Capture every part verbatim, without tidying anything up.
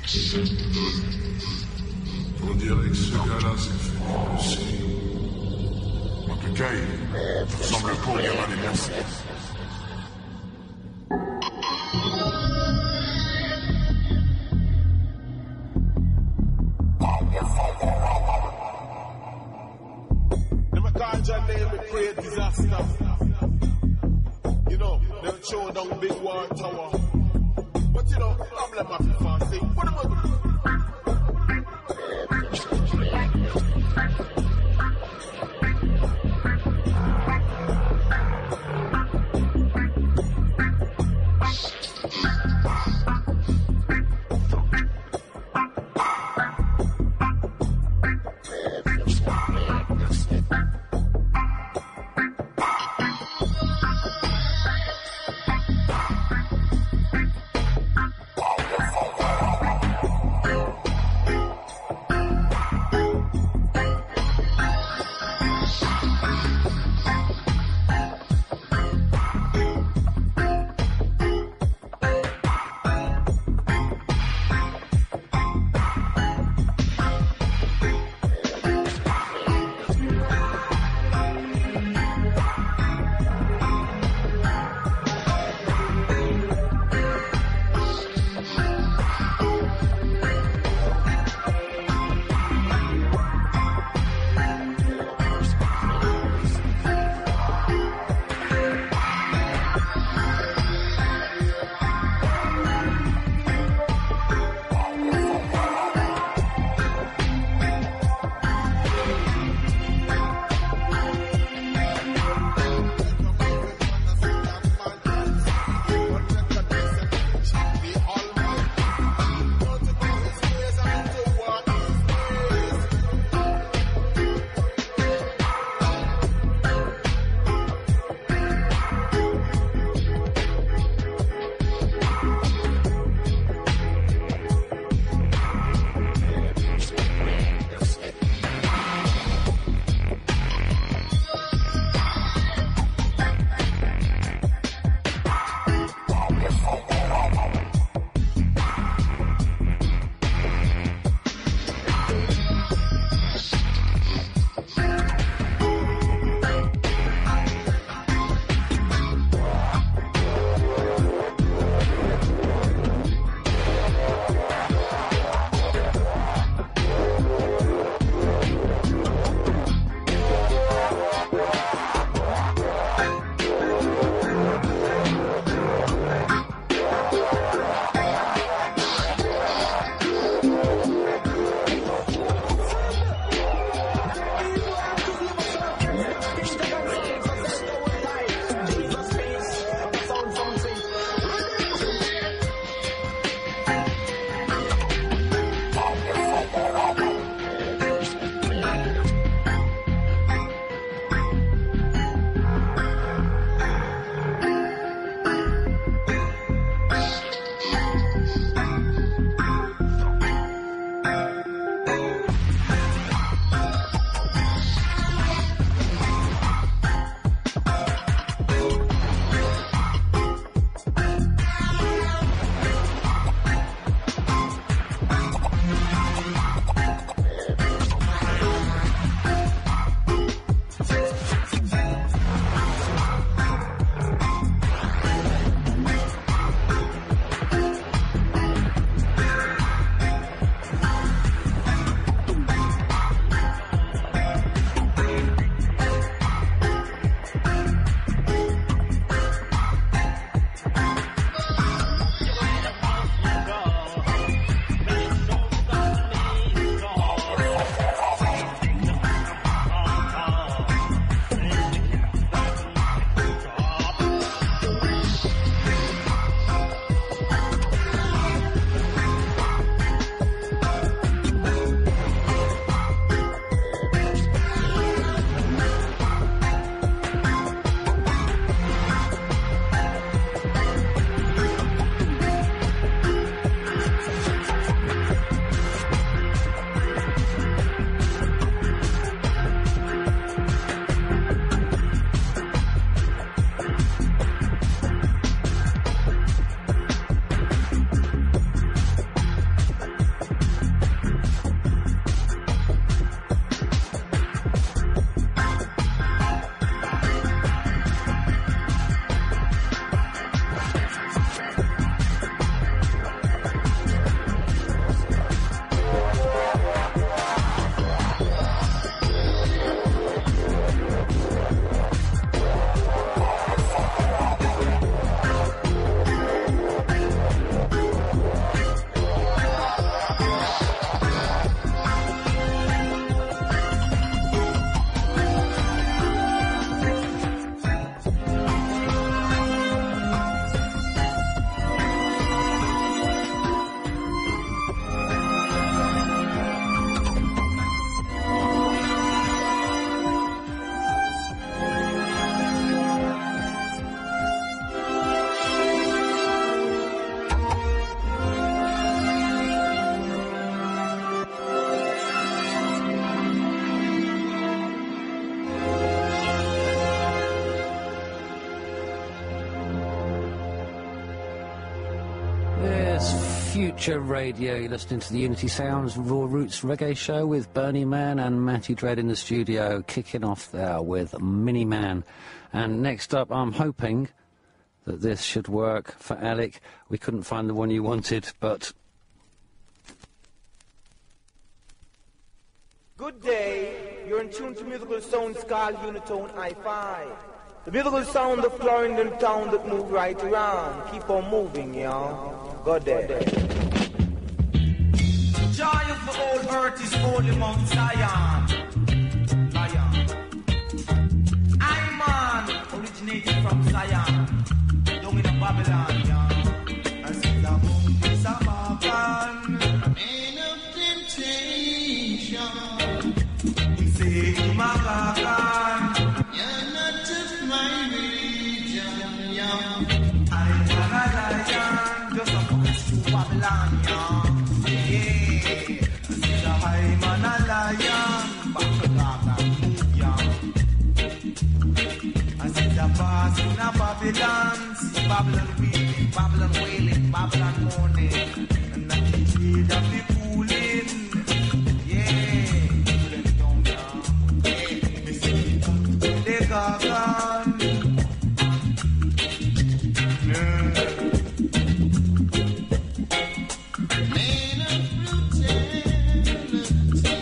On dirait que ce gars-là s'est fait dépecer. En tout cas, il ressemble pas au gamin des Merci. Never call your name with great disaster. You know, they'll show down big war tower. But you know, problem of the fasting. What about Future Radio. You're listening to the Unity Sounds Raw Roots Reggae Show with Bernie Man and Matty Dread in the studio, kicking off there with Mini Man. And next up, I'm hoping that this should work for Alec. We couldn't find the one you wanted, but... Good day. You're in tune to musical sounds called Unitone I five. The musical sound of Clarendon town that move right around. Keep on moving, y'all. Good day. Joy of the old earth is holy Mount Zion. Lion. I'm man, originating from Zion. Young in a Babylon, y'all. I see the moon is a Babylon. Ain't no temptation. We say to my God, you're not just my religion, young. I'm a lion, just a voice to Babylon, young. Yeah, I see the high man a lion, back to God and move, young. I see the past in a Babylon, see Babylon weeping, Babylon wailing, Babylon mourning, and I can feel the cooling, yeah. Gagan. Yeah. Man of brutality,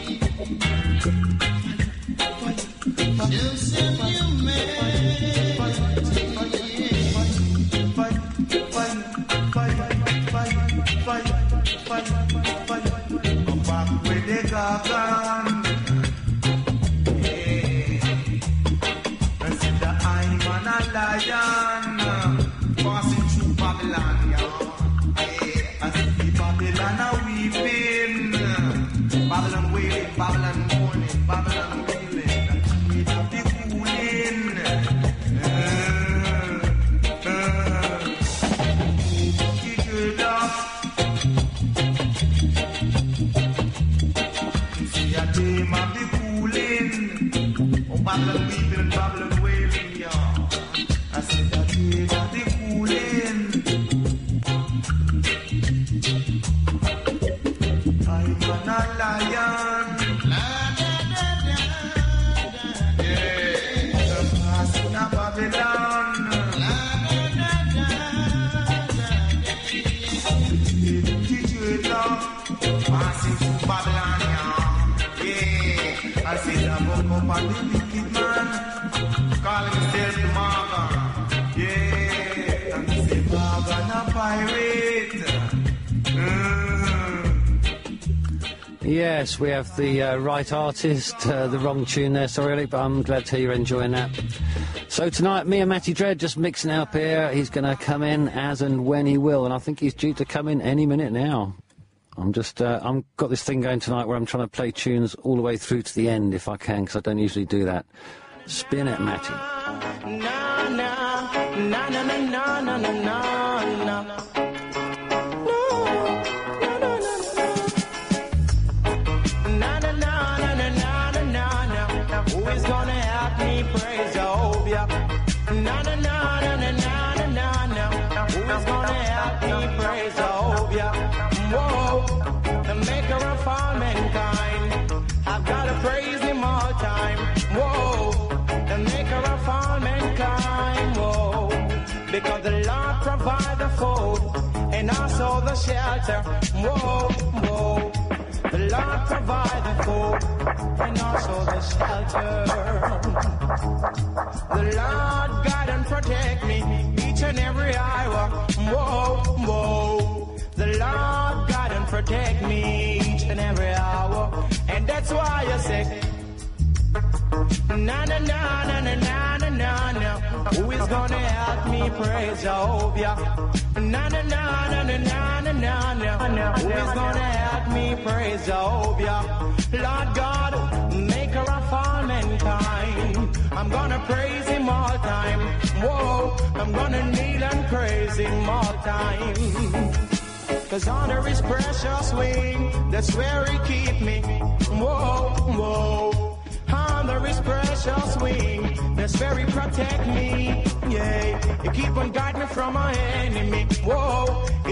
show some humanity. Fight, fight, fight, fight, fight, fight, fight. Come back with the Gagan. Lion, passing through Babylon, yeah. I see Babylon a weeping, Babylon wailing, Babylon mourning, Babylon wailing, we have the cooling. Uh, uh, Get it up. See a team of the cooling. Oh, Babylon weeping, Babylon wailing, yeah. I said that we got the cooling. I'm a lion. La, da, da, da, da. Yeah, the past in a Babylon. La, da, da, da, da. Teach you love, passing through Babylon, yeah. Yeah, I said that woke up on the wicked man, calling himself the Maga. Yeah, and he say Morgan a pirate. Mm. Yes, we have the uh, right artist, uh, the wrong tune there, sorry Alec, but I'm glad to hear you're enjoying that. So tonight, me and Matty Dread just mixing up here. He's going to come in as and when he will, and I think he's due to come in any minute now. I'm just, uh, I've got this thing going tonight where I'm trying to play tunes all the way through to the end if I can, because I don't usually do that. Spin it, Matty. Na na na na na na na na na na. Who is gonna help me praise Jehovah? Na na na na na na na na. Who is gonna help me praise Jehovah? Whoa, the maker of all mankind. I've gotta praise him all time. Whoa, the maker of all mankind. Whoa, because the Lord provides the food and also the shelter. Whoa, whoa. The Lord provide the food and also the shelter. The Lord guide and protect me each and every hour. Whoa, whoa. The Lord guide and protect me each and every hour. And that's why I say, na na na na na na na na na. Who is gonna help me praise Jehovah? Na na na na na na na na na. Who is gonna help me praise Jehovah? Lord God, maker of all mankind. I'm gonna praise him all time. Whoa, I'm gonna kneel and praise him all time. Cause under his precious wing, that's where he keep me. Whoa, whoa. Under his precious wing, that's where he protect me. Yeah, he keep on guide me from my enemy. Whoa, he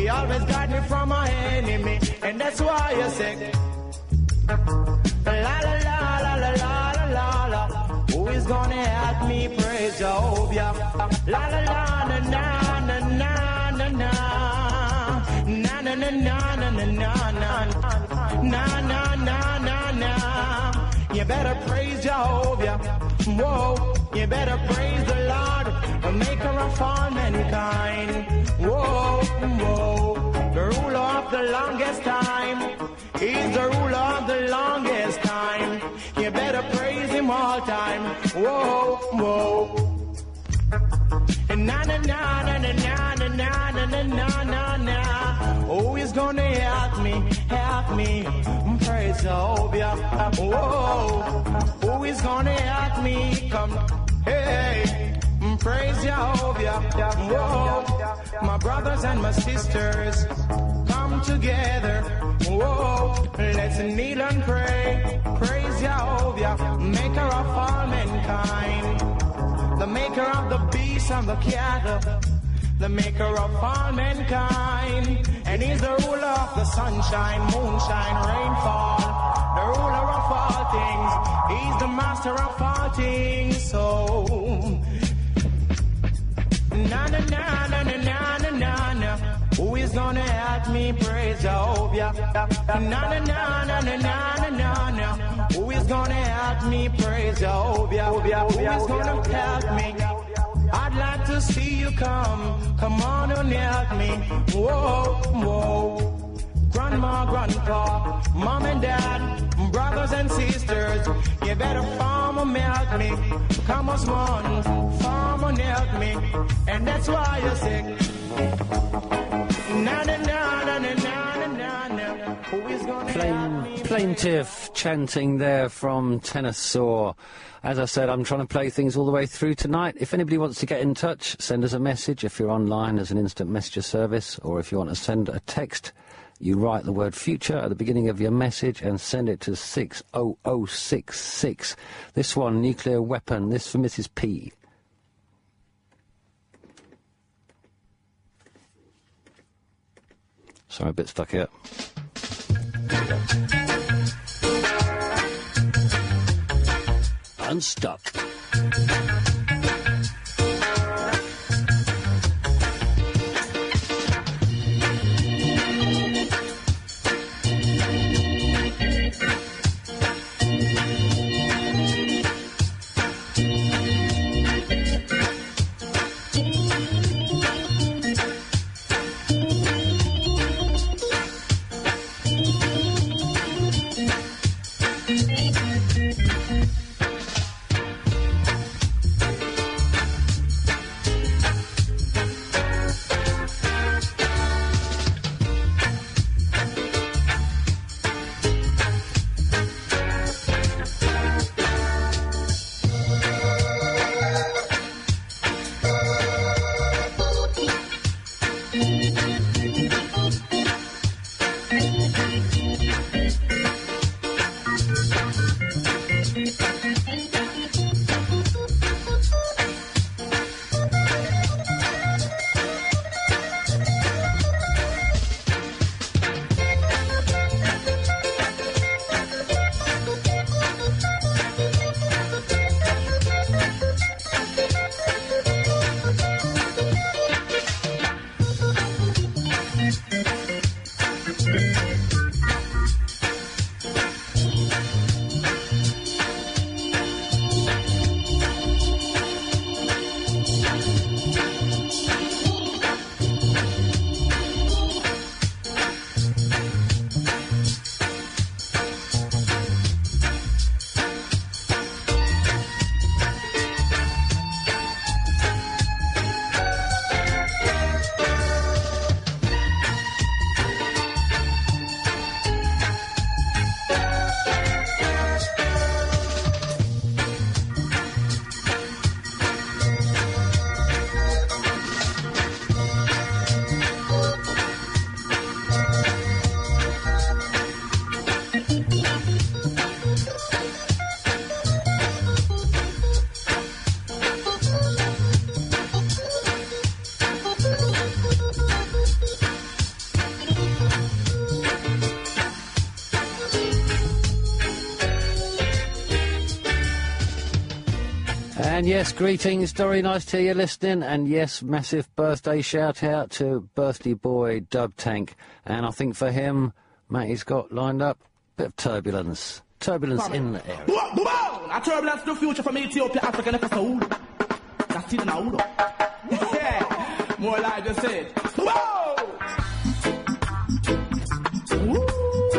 He always guide me from my enemy, and that's why I say, la la la la la la la la la. Who is gonna help me praise Jehovah? La la la na na na na na na na na na na na na na na na na na. You better praise Jehovah. Whoa, you better praise the Lord, the maker of all mankind. Whoa, whoa, the ruler of the longest time. He's the ruler of the longest time. You better praise him all time. Whoa, whoa. Na na na na na na na na na na na na. Who is gonna help me? Help me. Praise Jehovah. Whoa. Who is gonna help me? Come, hey. Praise Jehovah. Whoa. My brothers and my sisters, come together. Whoa. Let's kneel and pray. Praise Jehovah, maker of all mankind. The maker of the beast and the cattle, the maker of all mankind. And he's the ruler of the sunshine, moonshine, rainfall, the ruler of all things. He's the master of all things. So na na na na na na na na. Who is gonna help me praise Jehovah? Na na na na na na na na. Who is gonna help me praise Jehovah? Who is gonna help me? I'd like to see you come. Come on and help me. Whoa, whoa. Grandma, grandpa, mom and dad, brothers and sisters, you better farm and help me. Come on, son, farm and help me. And that's why you sing. Na na na na na na na na. Who is gonna help me? Plaintive chanting there from Tenasaur. As I said, I'm trying to play things all the way through tonight. If anybody wants to get in touch, send us a message if you're online as an instant messenger service, or if you want to send a text, you write the word future at the beginning of your message and send it to six oh oh six six. This one, nuclear weapon, this for Missus P. Sorry, a bit stuck here. Unstuck. And yes, greetings, Dory, nice to hear you listening. And yes, massive birthday shout out to birthday boy Dub Tank. And I think for him, Matty's got lined up a bit of turbulence. Turbulence in the air. Whoa, whoa! A turbulence to the future from Ethiopia, Africa, and Episode. That's it now, though. Yeah, more like just said. Whoa! Woo!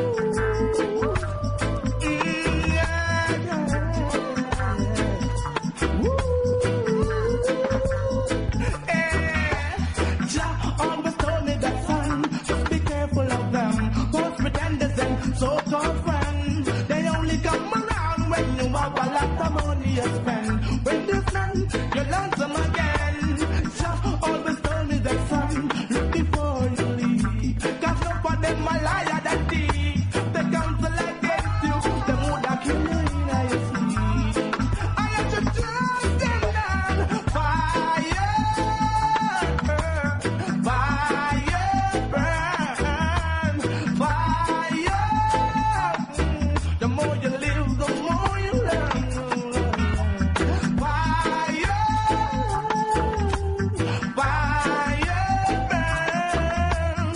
So-called friends, they only come around when you have a lot of money to spend. When they're friends, you're lonesome again. Just always tell me that son, look before you leave. Cause no for them a liar that thief. They counsel against you, them would have kill you in your sleep. I let you trust them down. Fire, fire, burn, fire. The more you live, the more you learn. Fire, fire, burn,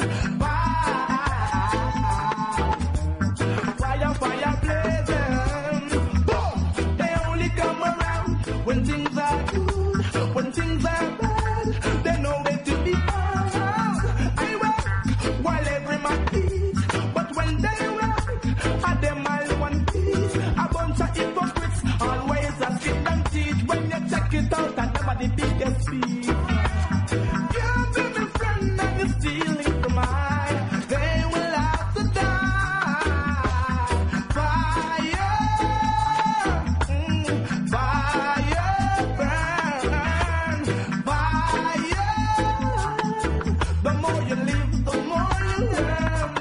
fire, fire, fire, blazing. Boom! They only come around when things are good, when things are bad. They know where to be found. I work while every man eats, but when they work, I them all one piece. A bunch of hypocrites, always a skip and teach. When you check it out, and never the biggest piece. You be my friend and you're stealing from mine. They will have to die. Fire, mm, fire, burn, fire. The more you live, the more you learn.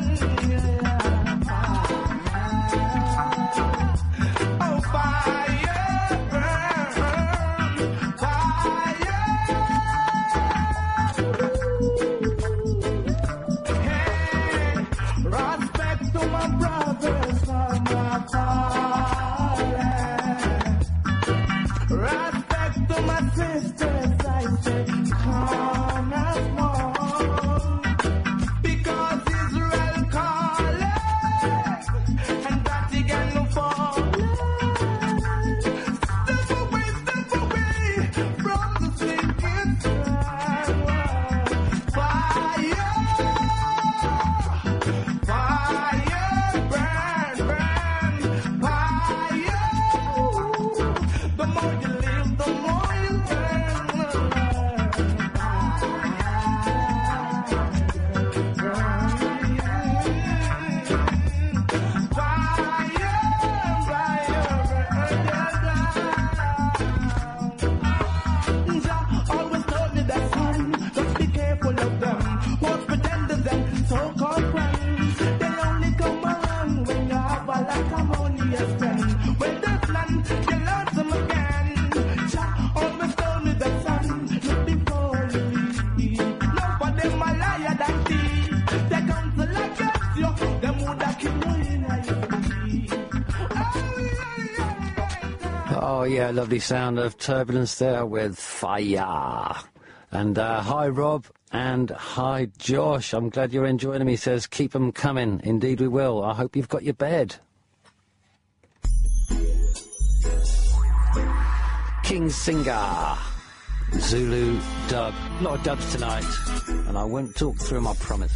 Oh, fire, burn, fire. Hey, respect to my brothers from afar. Respect to my sisters, I say, come as one. Because Israel calling, and that he can no fall. Step away, step away from the sinking sun. Fire, fire, burn, burn, fire. The more you live, the more you learn. Always told me that son, just be careful of them. Most pretenders and so-called friends, they only come around when you have a lot of money to spend. When there's none, you learn them again. Jah always told me that son, look before you leave. No for them a liar that thief. They counsel against you, them would have killed you in your sleep. Oh, yeah, lovely sound of turbulence there with fire. And uh, hi, Rob, and hi, Josh. I'm glad you're enjoying them. He says, keep them coming. Indeed we will. I hope you've got your bed. King Singer. Zulu dub. A lot of dubs tonight. And I won't talk through 'em, I promise.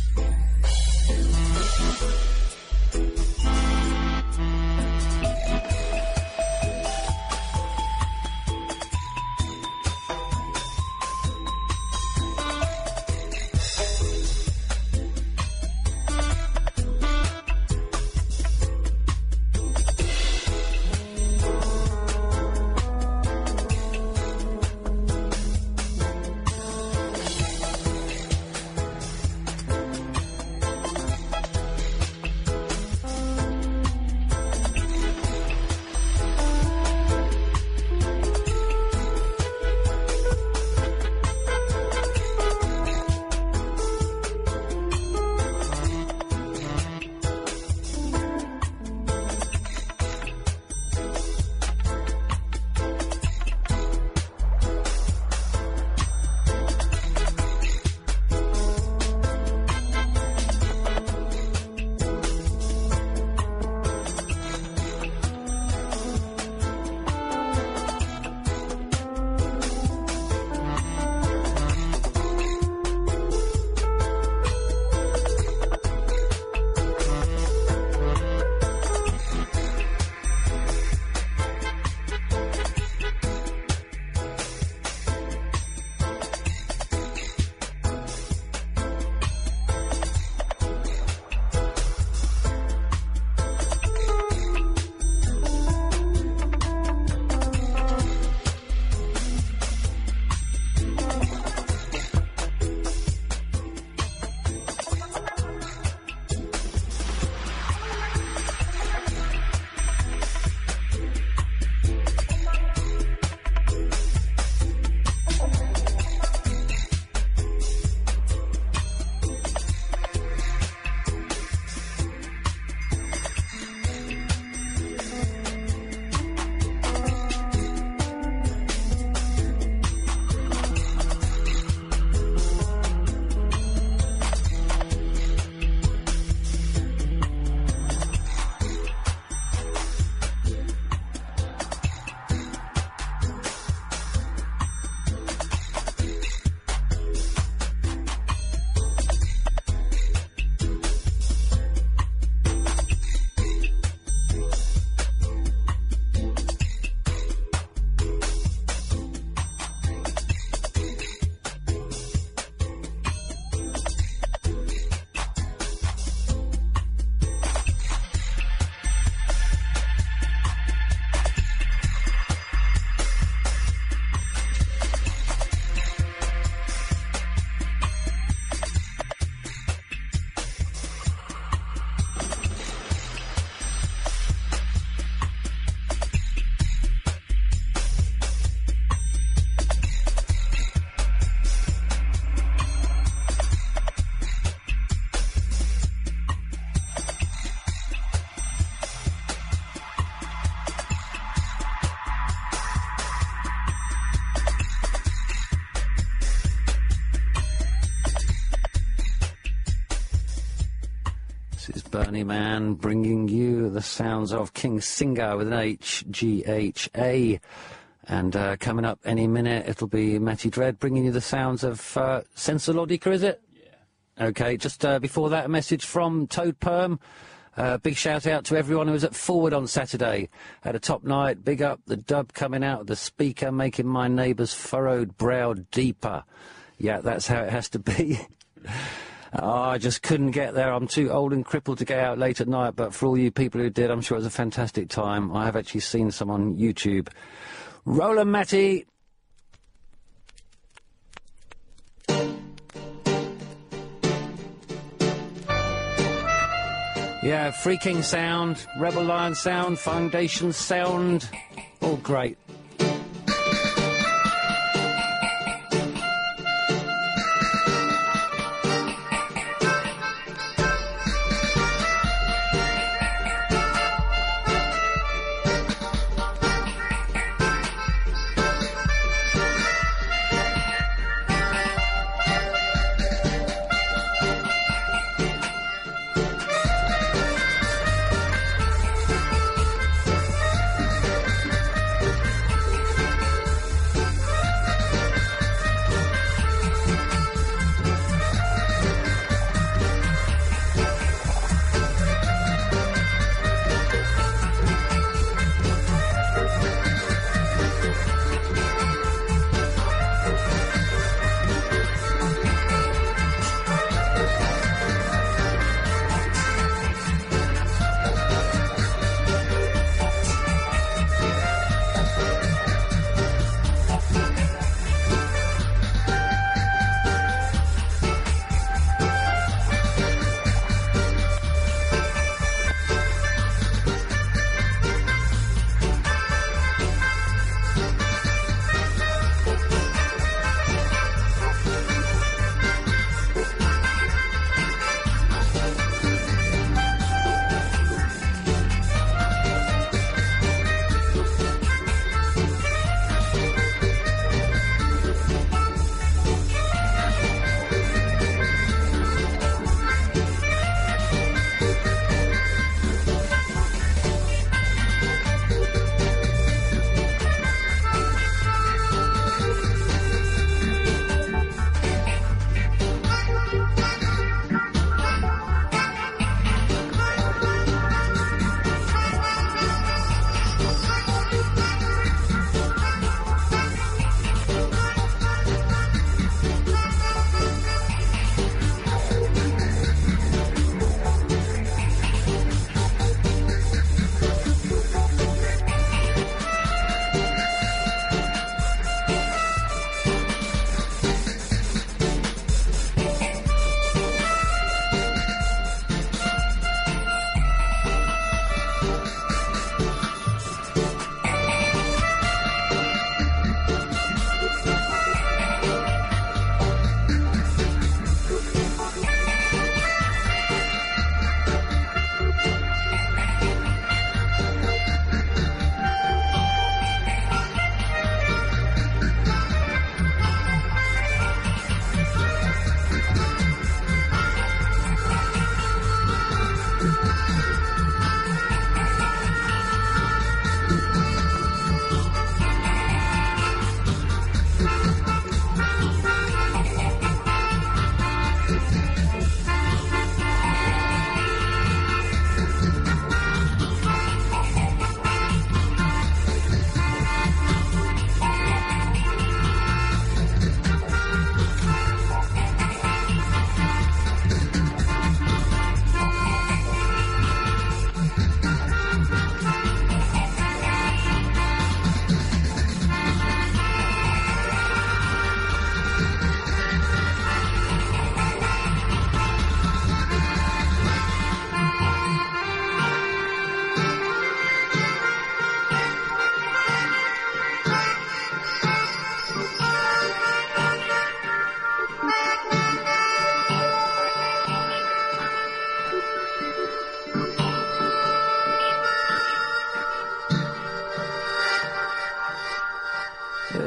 This is Bernie Mann bringing you the sounds of King Singa with an H, G H A. And uh, coming up any minute, it'll be Matty Dread bringing you the sounds of uh, Sensolodica, is it? Yeah. OK, just uh, before that, a message from Toad Perm. Uh, big shout-out to everyone who was at Forward on Saturday. Had a top night. Big up the dub coming out of the speaker, making my neighbour's furrowed brow deeper. Yeah, that's how it has to be. Oh, I just couldn't get there. I'm too old and crippled to get out late at night, but for all you people who did, I'm sure it was a fantastic time. I have actually seen some on YouTube. Roland Matty. Yeah, Free King sound, Rebel Lion sound, Foundation sound, all great.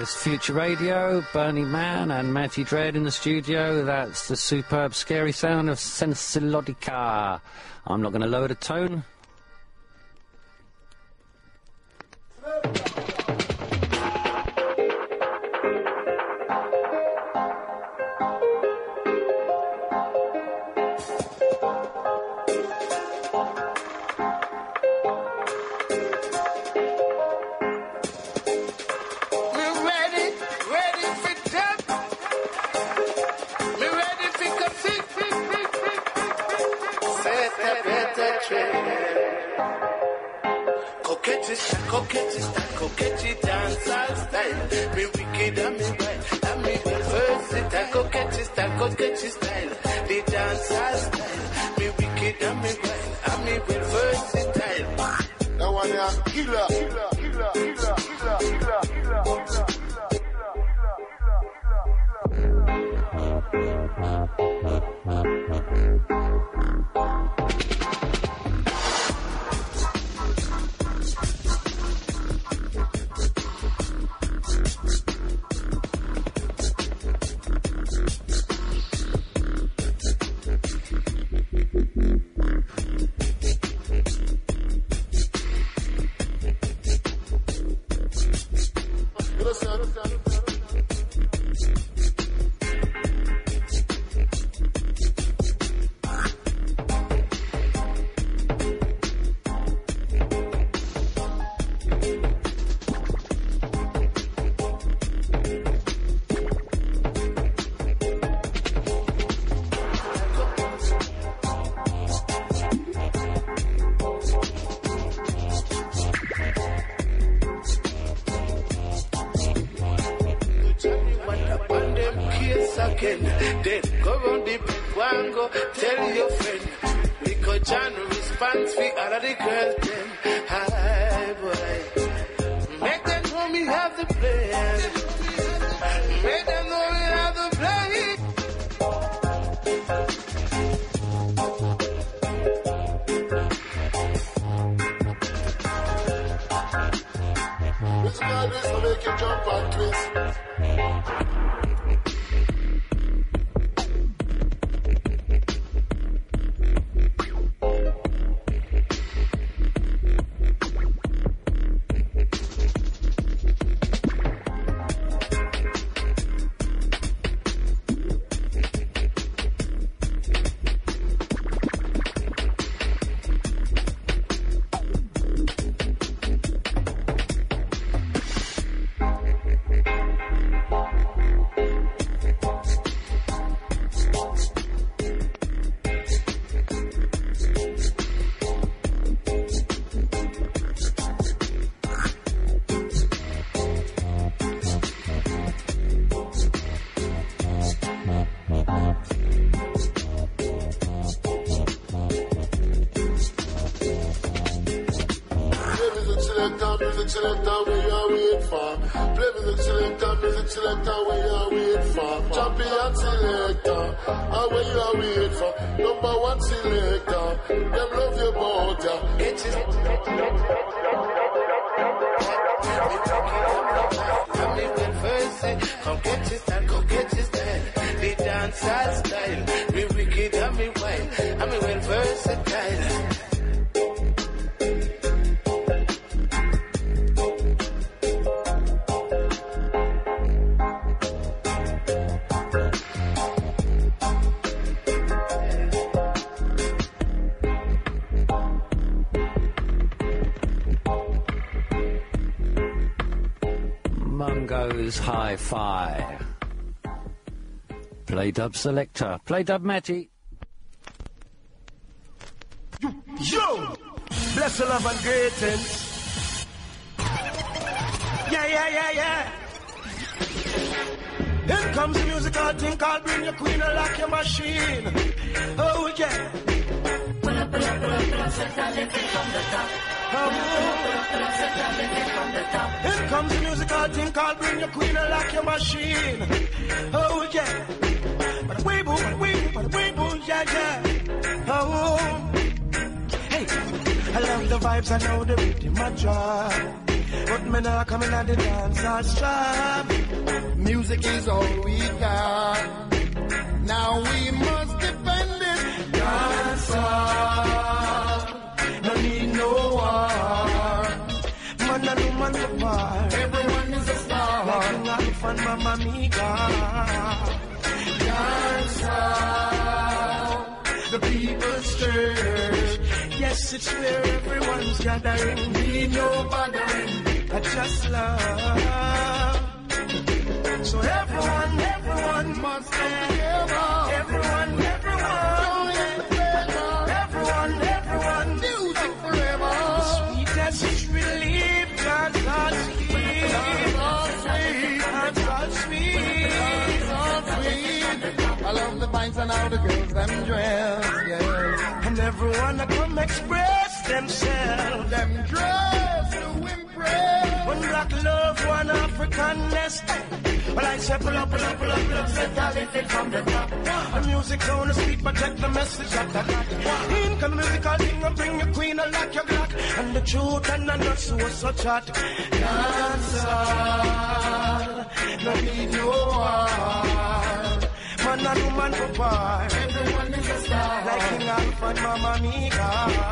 is Future Radio, Bernie Mann and Matty Dread in the studio. That's the superb, scary sound of Sensilodica. I'm not going to lower the tone. Coquetista, coquetti dancehall style. Me wicked and me wild, and me well versatile. Coquetista, coquetti style. The dancehall style. Me wicked and me wild, and me well versatile. That one is killer, killer, killer, killer, killer, killer, killer. Then go round the big one, go tell your friend. Because John responds for all of the girls then. Hi boy, make them know me have the plan. Make them know me have the plan. This guy is to make you jump and twist. Hi-Fi. Play dub selector. Play dub Matty. Yo! Yo! Bless the love and greetings. Yeah, yeah, yeah, yeah. Here comes the musical thing called Bring Your Queen and Lock Your Machine. Oh, yeah. Pull up, pull up, pull up, pull up, set that living from the top. Oh, here comes the musical thing called Bring Your Queen and Lock Your Machine. Oh yeah, but we boo, but we boo, but we boo, yeah yeah. Oh, hey, I love the vibes, I know the rhythm, my joy. But me not coming at the dance hall strap. Music is all we got. Now we must defend it. Dance hall, no need no war. Man and woman apart. Everyone is a star. Like King Alpha and Mamma Mia. Dance hall, the people's church. Yes, it's where everyone's gathering. Need no bothering. I just love. So everyone, everyone must come together. Everyone, everyone. Everyone, everyone. Music forever. Sweetest relief, God's all sweet. God's all sweet. God's sweet. I love the vines and how the girls them dress, yeah. And everyone that come express themselves. Them dress to impress. One black love, one African nest. Well, I say pull up, pull up, pull up, pull up, set a little from the top. The music's on the street, but check the message at the back. In come the musical thing and bring your queen and lock your black. And the truth and the nuts was so chat. Dancer, no need no war. Man and woman for part. Everyone is a star. Like King Alpha and Mamma Mia.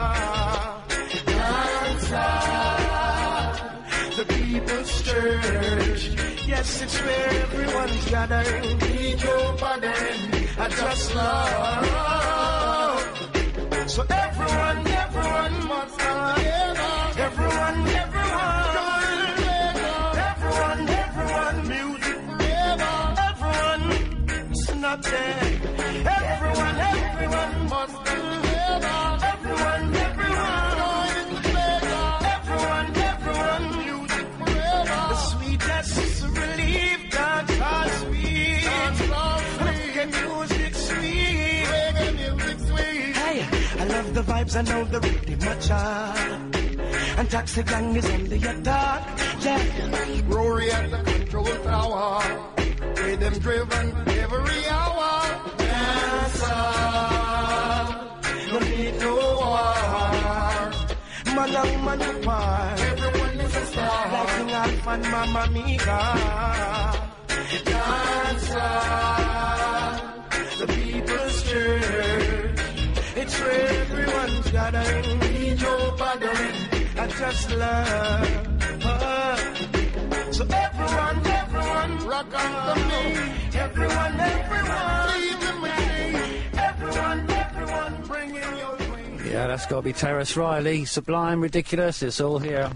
Dancer, the people's church. Yes, it's where everyone's gathering. need no bothering. I just love. So everyone, everyone must come together. Everyone, everyone. Everyone, everyone. Music forever. Everyone, snap there. Everyone, everyone must come together. Everyone, everyone. Everyone, everyone. Music forever. The sweetest relief, dance all sweet. Reggae music sweet. Reggae music sweet. Hey, I love the vibes, I know the rhythm much. And Taxi Gang is under your dog. Yeah. Rory at the control tower. Rhythm driven every hour. Dancer, no need no war. Man and woman apart. Everyone is a star. Like King Alpha and Mamma Mia. Dancer, the people's church. It's where everyone's gathering. Need no bothering. I just love her. So everyone, everyone, Rock on to me. everyone, everyone, Even with me. everyone, everyone, bring in your queen. Yeah, that's got to be Terrace Riley. Sublime, ridiculous, it's all here.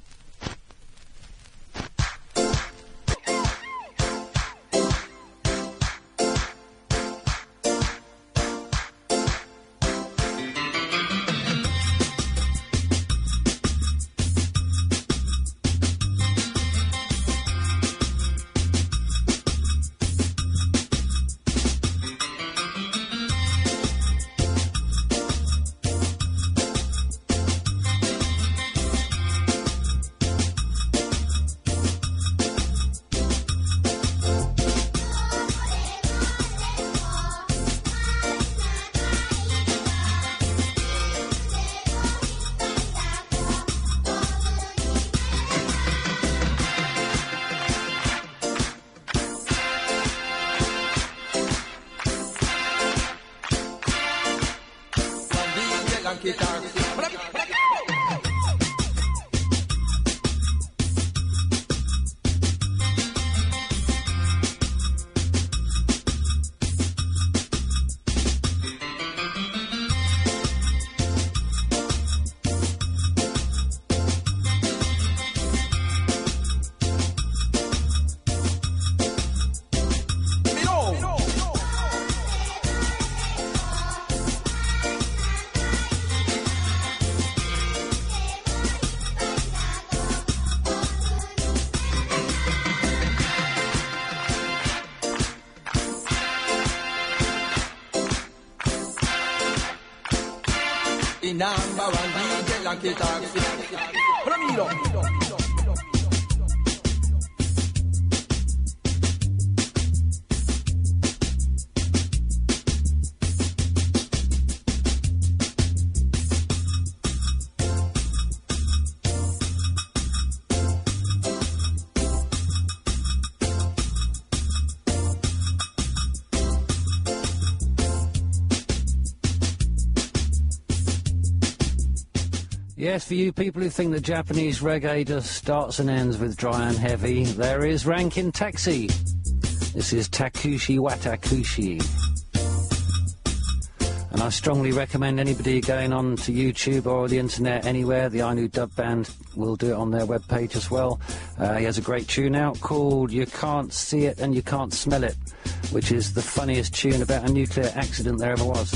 The number one D J Lanky Taxi. Ramiro. Yes, for you people who think that Japanese reggae just starts and ends with dry and heavy, there is Rankin Taxi. This is Takushi Watakushi. And I strongly recommend anybody going on to YouTube or the internet anywhere, the Ainu Dub Band will do it on their webpage as well. Uh, he has a great tune out called You Can't See It and You Can't Smell It, which is the funniest tune about a nuclear accident there ever was.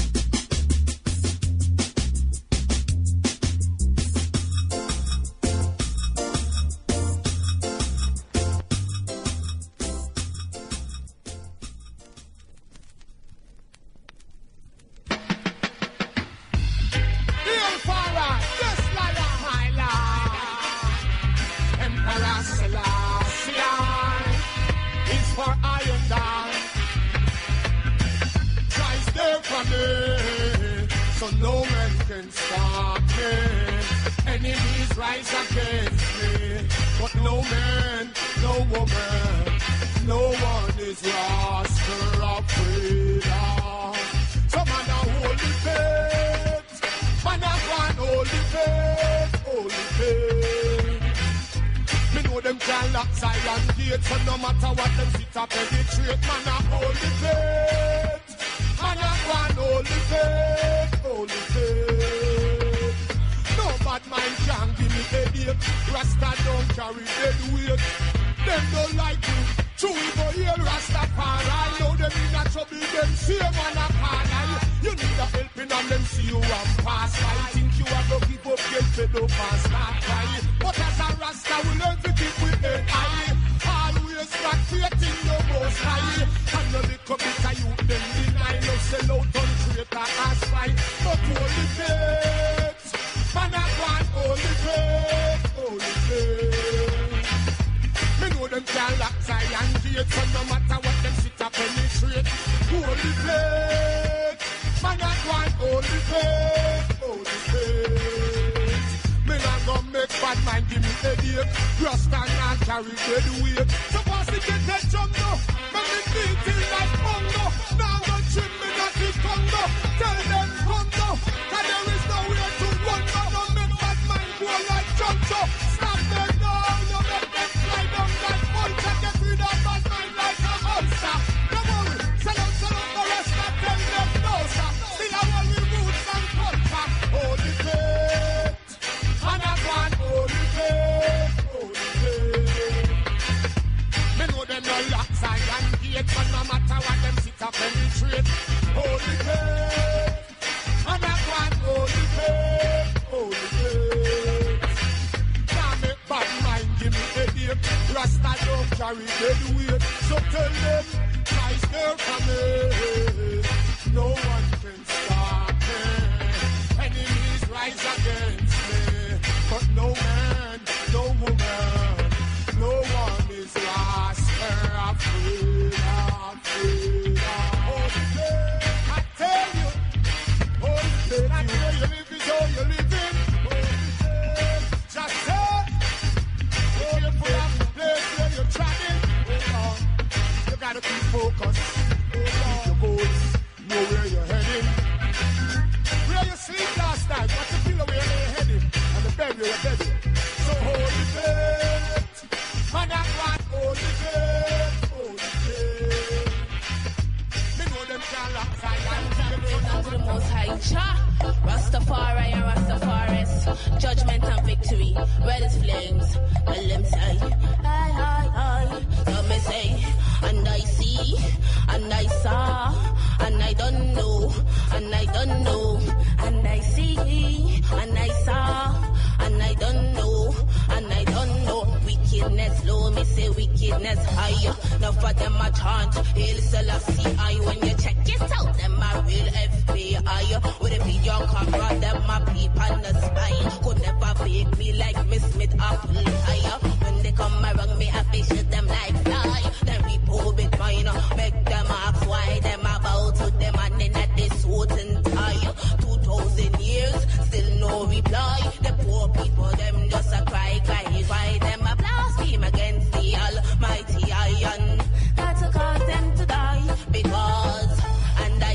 Mighty iron, got to cause them to die because, and I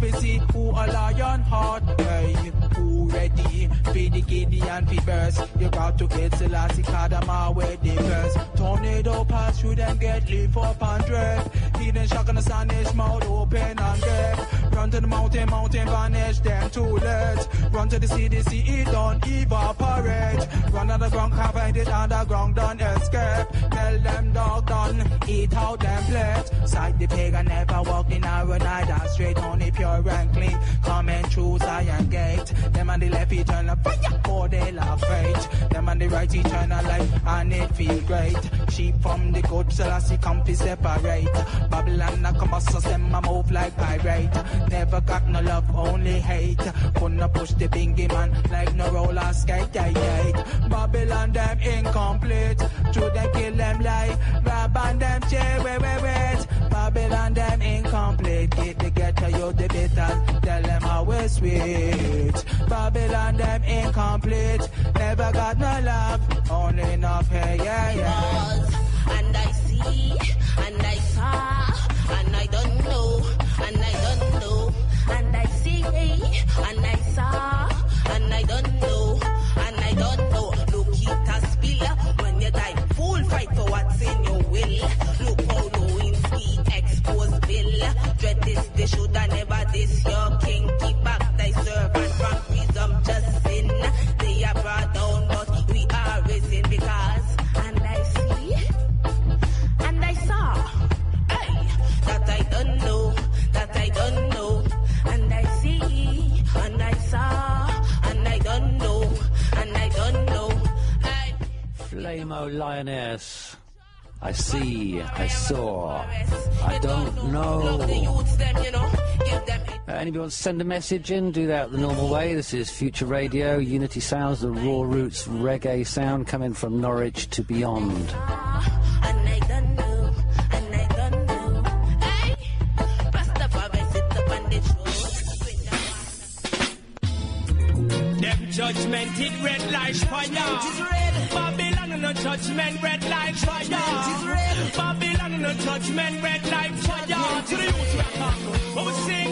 we see who a lion heart. Hey, who ready for the Gideon fi burst? You got to get Selassie, cause them are where they burst. Tornado pass through them, get lift up and drift. Hidden shock on the sun, his mouth open and deaf. Run to the mountain, mountain vanish, them too late. Run to the sea, the sea it don't evaporate. Run underground, can't find it underground, don't escape. Tell them dog done, eat out them plate. Sight the pagan, never walk the narrow night, and straight only pure and clean. Coming through Zion gate. Them on the left eternal fire, for they love fate. Them on the right eternal life, and it feel great. Sheep from the good, Selassie come to separate. Babylon a come us, them a move like pirate. Never got no love, only hate. Couldn't push the bingy man like no roller skate. I hate Babylon, them incomplete. True, they kill them like rap and them chair. Wait, wait, wait. Babylon, them incomplete. Get the ghetto, you the bitter. Tell them how we sweet. Babylon, them incomplete. Never got no love, only no pay. Yeah, yeah. And I see, and I saw, and I don't know, and I don't know, and I see, and I saw, and I don't know, and I don't know. Look, it a spill when you die. Full fight for what's in your will. Look how Lewinsky expose bill. Dread this, they shoulda never this. Your king keep back thy servant from presumptuous sin. They are brought down, but we are risen because. And I see, and I saw, hey, that I don't know, that I don't know, and I see, and I saw, and I don't know, and I don't know. I Flamo Lioness. I see, I saw, I don't know. Uh, anybody want to send a message in? Do that the normal way. This is Future Radio, Unity Sounds, the raw roots reggae sound coming from Norwich to beyond. And I don't know, and I don't know. Hey, Rastafari sit up on the throne. Them judgment it red like fire. Babylon no judgment red like fire. Babylon no judgment red like fire. To the youth we are talking, but we sing,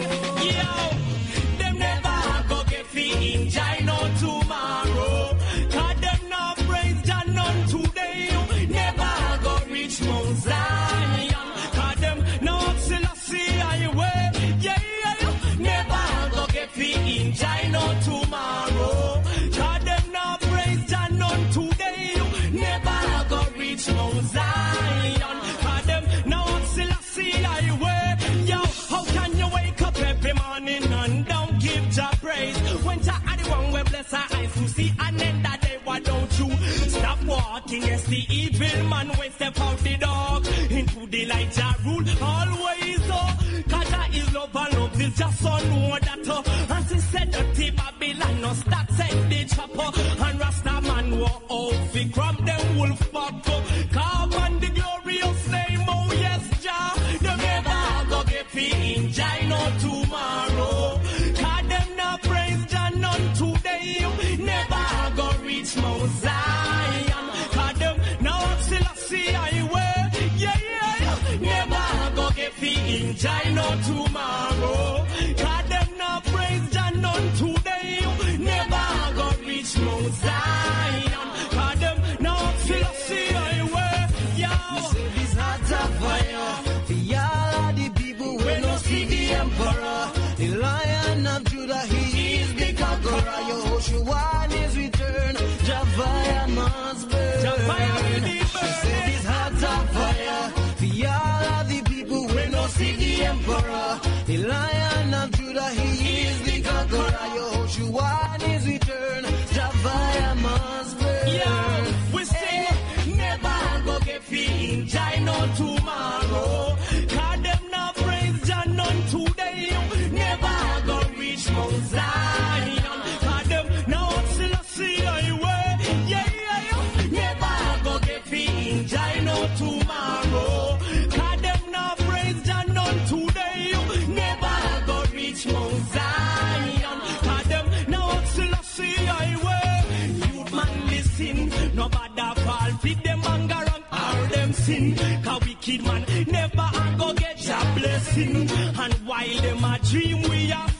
yo. Them never go get free in China tomorrow. Cause them no praise Jah none today. Never go reach Mount Zion. Cause them no Selassie I way. Yeah, yeah, never go get free in China tomorrow. Cause them no praise Jah none today. Never go reach Mount Zion. Cause them no Selassie I way. Yo, how can you wake up every morning and don't give Jah praise? When Jah are the one we bless our eyes to see and then that day, why don't you stop walking? Yes, the evil man will step out the dark into the light. Jah rule always, oh. Cause Jah is love and love is just so know that, oh. As he said, dirty Babylon no start send the chopper. And Rasta man walk out fi crop them wolf back up. Carve on the glorious name, oh yes, Jah. Them never go get free in China tomorrow. Cause them no praise Jah none today. Never go reach Mount Zion. Cause them no Selassie I way. Yeah, yeah, never go get free in China tomorrow. Cause them no praise Jah none today. Never go reach Mount Zion. Cause them no Selassie I way. Yo, this heart of fire. For all of the people when no see the emperor. The Lion of Judah, he is the conqueror. Yehoshua is return. Javaya must burn. Javaya will say this heart of fire. For all of the people when no see the emperor. The Lion of Judah, he is the conqueror. Yehoshua is return. Javaya must burn. Yeah, we sing. Never go get free in China tomorrow. Cause them no praise Jah none today. Never go reach Mount Zion. Cause them no Selassie I way. Yeah, yeah, never go get free in China tomorrow. Cause them no praise Jah none today. Never go reach Mount Zion. Cause them no Selassie I way. Youth man listen, nobody fall fit them anger or them sin. Cause wicked man never go get your blessing. And while them a dream we are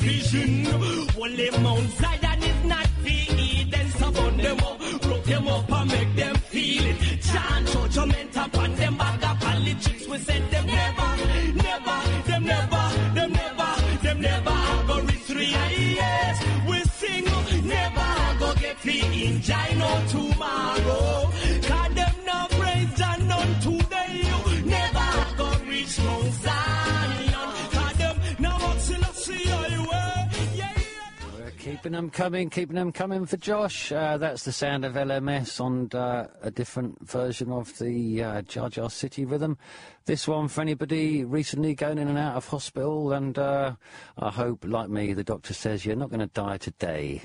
vision. Only Mount Zion is not feed. Then support them up, broke them up and make them feel it. Chant judgment upon them back up politics. We said them never, never, them never, them never, them never go reach three years. We sing never go get free in China tomorrow. Cause them no praise and none today. Never go reach Mount Zion. Cause them no Selassie highway. Yeah, We're keeping them coming, keeping them coming for Josh. Uh, that's the sound of L M S on uh, a different version of the uh, Jar Jar City rhythm. This one for anybody recently going in and out of hospital, and uh, I hope, like me, the doctor says you're not going to die today.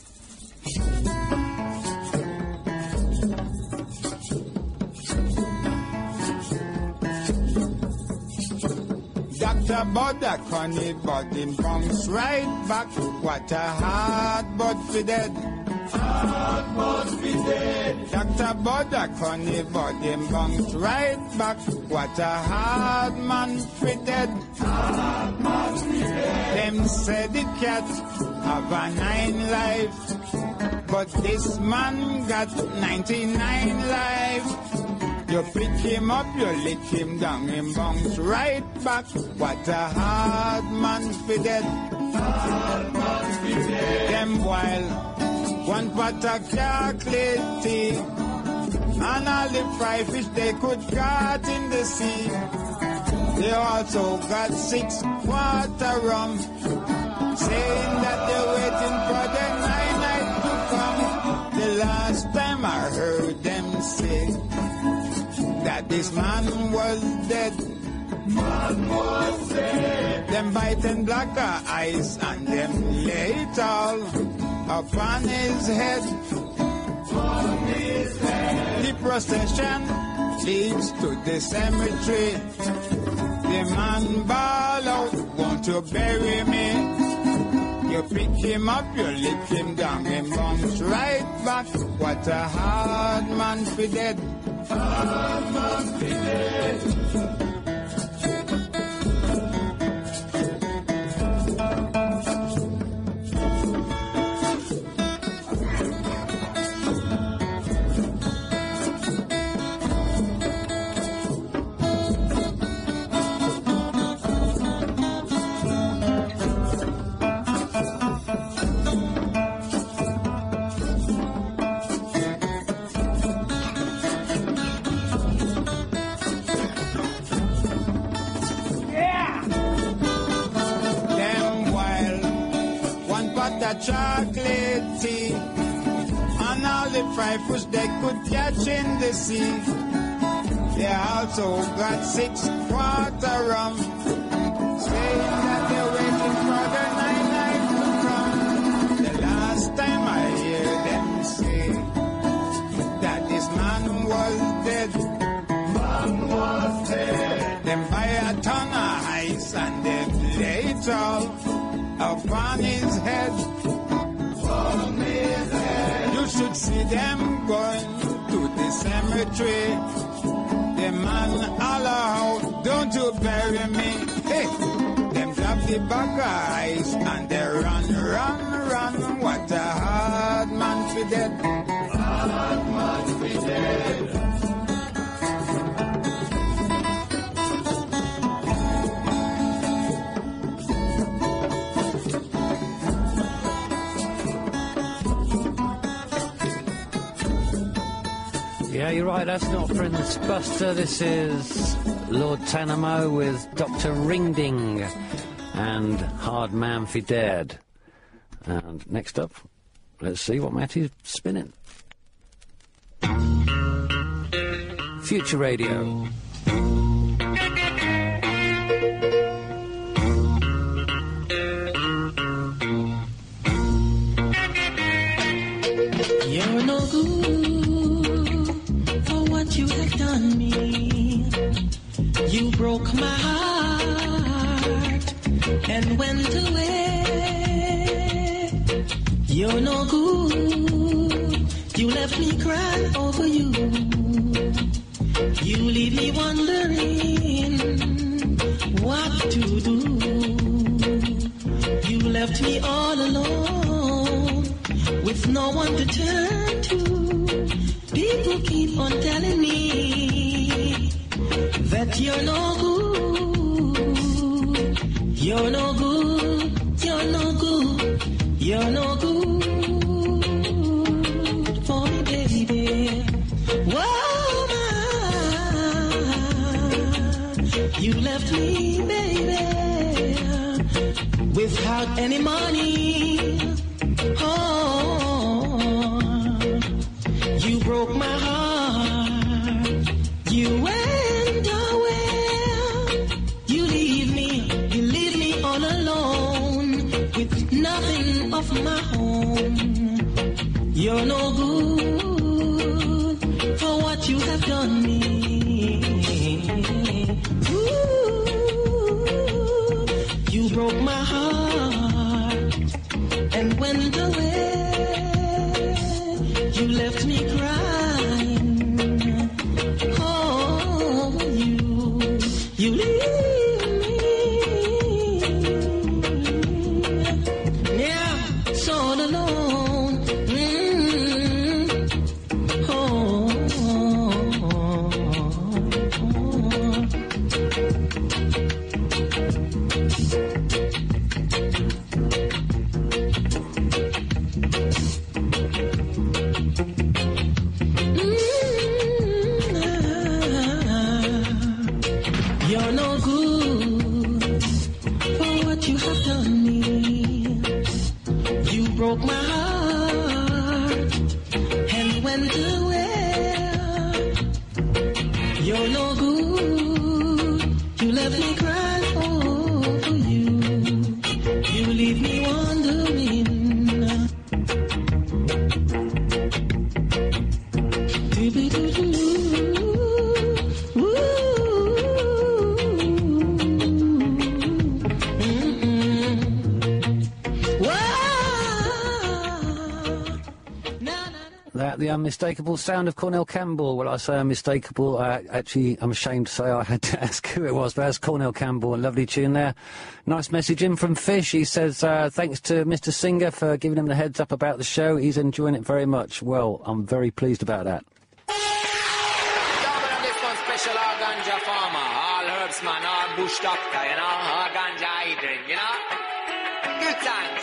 Doctor Buddha Connie, but him bounce right back. What a hard but for dead. Hard but for dead. Doctor Buddha Connie, but him bounce right back. What a hard man for dead. Hard man for dead. Them said the cat have a nine life, but this man got ninety-nine life. You pick him up, you lick him down, him bounce right back. What a hard man for dead. Hard man for dead. Them while one pot of chocolate tea and all the fried fish they could catch in the sea. They also got six water rum, saying that they're waiting for the night night to come. The last time I heard them say that this man was dead. Man was dead. Them biting black eyes and them lay it all upon his head. On his head. The procession leads to the cemetery. The man bawl out, won't you bury me? You pick him up, you lick him down, him bounce right back. What a hard man for dead. Hard man for dead. Chocolate tea and all the fried fish they could catch in the sea. They also got six water rum, saying that they're waiting for the night night to come. The last time I hear them say that this man was dead. Man was dead. Them buy a ton of ice and them lay it all upon his head. Upon his head. You should see them going to the cemetery. The man holler out, don't you bury me. Hey, them drop the bag of ice and they run, run, run. What a hard man for dead. Hard man for dead. Yeah, you're right, that's not Prince Buster, this is Lord Tanamo with Doctor Ringding and Hard Man for Dead. And next up, let's see what Matty's spinning. Future Radio. You're no good for what you have done me. You broke my heart and went away. You're no good. You left me crying over you. You leave me wondering what to do. You You left me all alone with no one to turn to. People keep on telling me that you're no good. You're no good. You're no good. You're no good for me, baby. Whoa, man. You left me, baby, without any money. Oh, you broke my heart. You went away. You leave me, you leave me all alone with nothing of my own. You're no good for what you have done me. Ooh, you broke my heart and went away. You left me crying. Oh, you, you leave me. Yeah, so alone. Mm-hmm. Oh, oh, you're no good for what you have done me. You broke my heart and went away. You're no good. You left me crying over you. You leave me wondering. That the unmistakable sound of Cornell Campbell. Well, I say unmistakable. I, actually, I'm ashamed to say I had to ask who it was, but that's Cornell Campbell. A lovely tune there. Nice message in from Fish. He says, uh, thanks to Mister Singer for giving him the heads up about the show. He's enjoying it very much. Well, I'm very pleased about that. This one special all ganja farmer, all herbs man, all bush doctor, you know, all ganja eating, you know. Good times.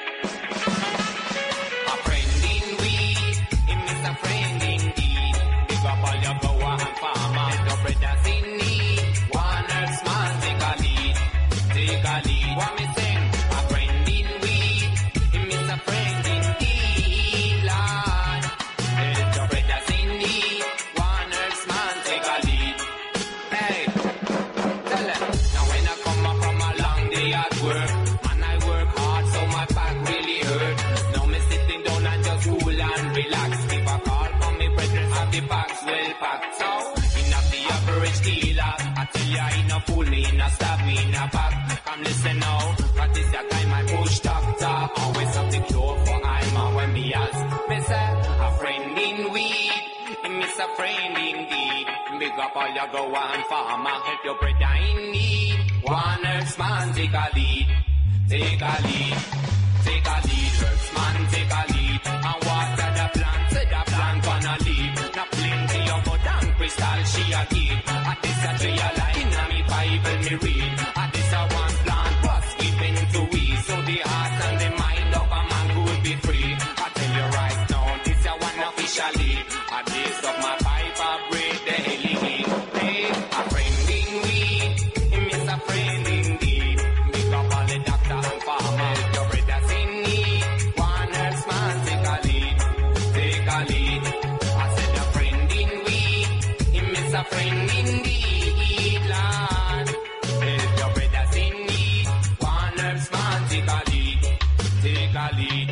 A friend in weed, him is a friend indeed. Big up all your grower and farmer, your brothers in need. One herbs man, take a lead, take a lead. What me sing? A friend in weed, him is a friend indeed, Lord. Help your brothers in need. One herbs man, take a lead. Hey, tell them. Now when I come up from a long day at work, and I work hard so my back really hurt. Now me sitting down and just cool and relax. If I call for me brethren, have the bags well packed. So, in a the average dealer, I tell ya he no fool me, he no stab me in a back. Come listen now, cause this a time I push doctor. Always have the cure for I'm a when me ask. Me say, a friend in weed, him is a friend indeed. Big up all your grower and farmer, help your brother in need. One herbs man, take a lead, take a lead, take a lead. Herbs man, take a lead, and water the plant, say the plant gonna leave. Now plenty of mud and crystal she a give. At this a tree a line, in me Bible me read. At this a one plant was given to we, so the heart and the mind of a man could be free. I tell you right now, this a one officially. A this of my Bible break the daily. Hey, a friend in weed, him is a friend indeed. Big up all the doctor and farmer, your brothers in need. One herbs man, take a lead, take a lead. I said a friend in weed, him is a friend indeed, Lord. Help your brothers in need. One herbs man, take a lead, take a lead.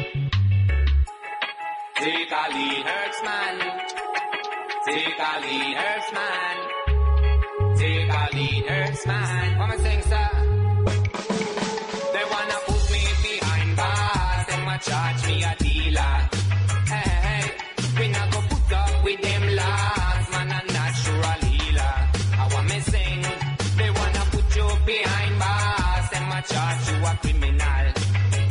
Take a lead, herbs man. Take a lead, herbs man. Take a lead, herbs man. What am I saying, sir? They wanna put me behind bars. They might charge me a dealer. Hey, hey, we not go put up with them laws. Man, a natural healer. I want me sing. They wanna put you behind bars. They might charge you a criminal.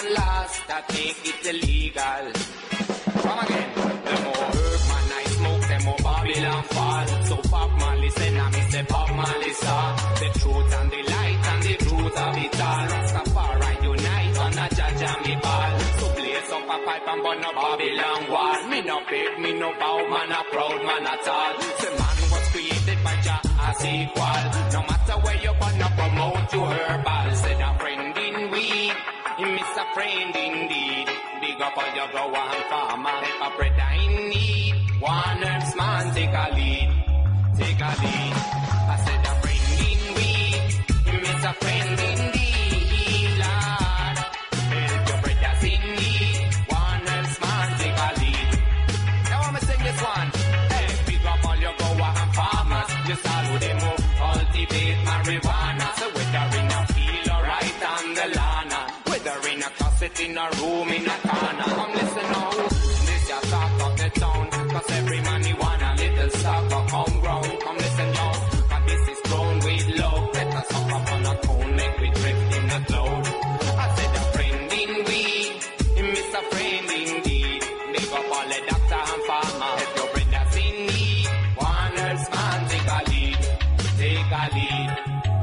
last, I take it illegal. Come again. The more herb man I smoke, the more Babylon fall. So Pop Marley say, now me say Pop Marley saw the truth and the light and the truth of it all. Rastafari unite on a judge and me ball. So blaze up a pipe and burn a Babylon wall. Me no big, me no bow, man a proud man at all. Say man was created by Jah as equal. No matter where you wanna promote your herbal. Said a friend in weed, he miss a friend indeed. Big up all your grower and farmer, help a brother in need. One herbs man, take a lead, take a lead. I said a friend in weed, he miss a friend indeed, Lord. Help your brothers in need. One herbs man, take a lead. Now I'ma sing this one. Hey, big up all your grower and farmers. Just all who they move, cultivate marijuana. So whether in a field or right on the lawn, whether in a closet, in a room, in a corner. Come listen now, this your talk of the town. Cause every man he want a little stock of homegrown. Come listen now, cause this is grown with love. Let us up up on a cone, make we drift in the cloud. I said a friend in weed, he miss a friend indeed. Big up all the doctor and farmer, help your brothers in need. One earth's man, take a lead, take a lead.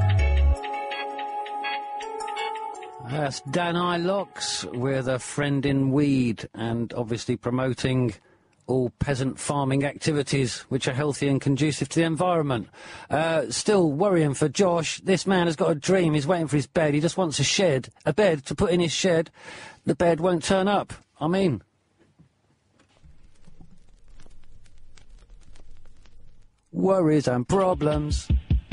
That's Dan Ilocks with A Friend in Weed, and obviously promoting all peasant farming activities which are healthy and conducive to the environment. Uh, still worrying for Josh. This man has got a dream. He's waiting for his bed. He just wants a shed, a bed to put in his shed. The bed won't turn up. I mean... worries and problems.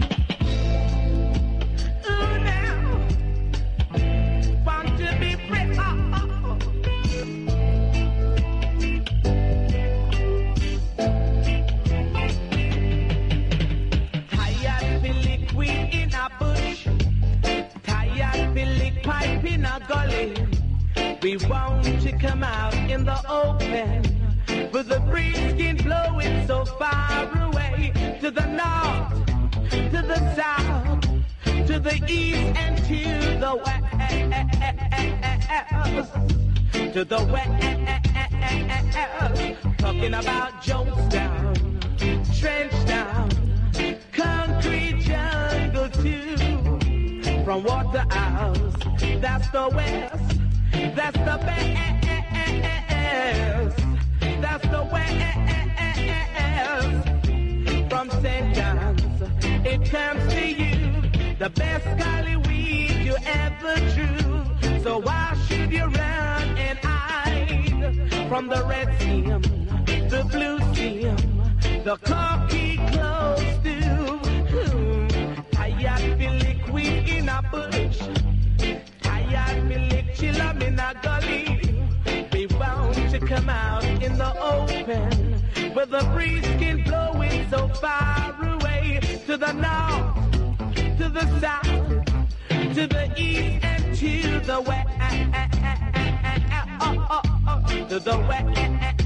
Pipe in a gully, we want to come out in the open, with the breeze skin blowing so far away, to the north, to the south, to the east and to the west, to the west, talking about Jonestown, Trenchtown, concrete jungle too. From Waterhouse, that's the west, that's the best, that's the west. From Saint John's, it comes to you, the best golly weed you ever drew. So why should you run and hide from the red seam, the blue seam, the khaki clothes too? Tired feel liquid in a bush, tired feel lick chill up in a gully. We bound to come out in the open, with the breeze skin blowing so far away, to the north, to the south, to the east and to the west, to the west.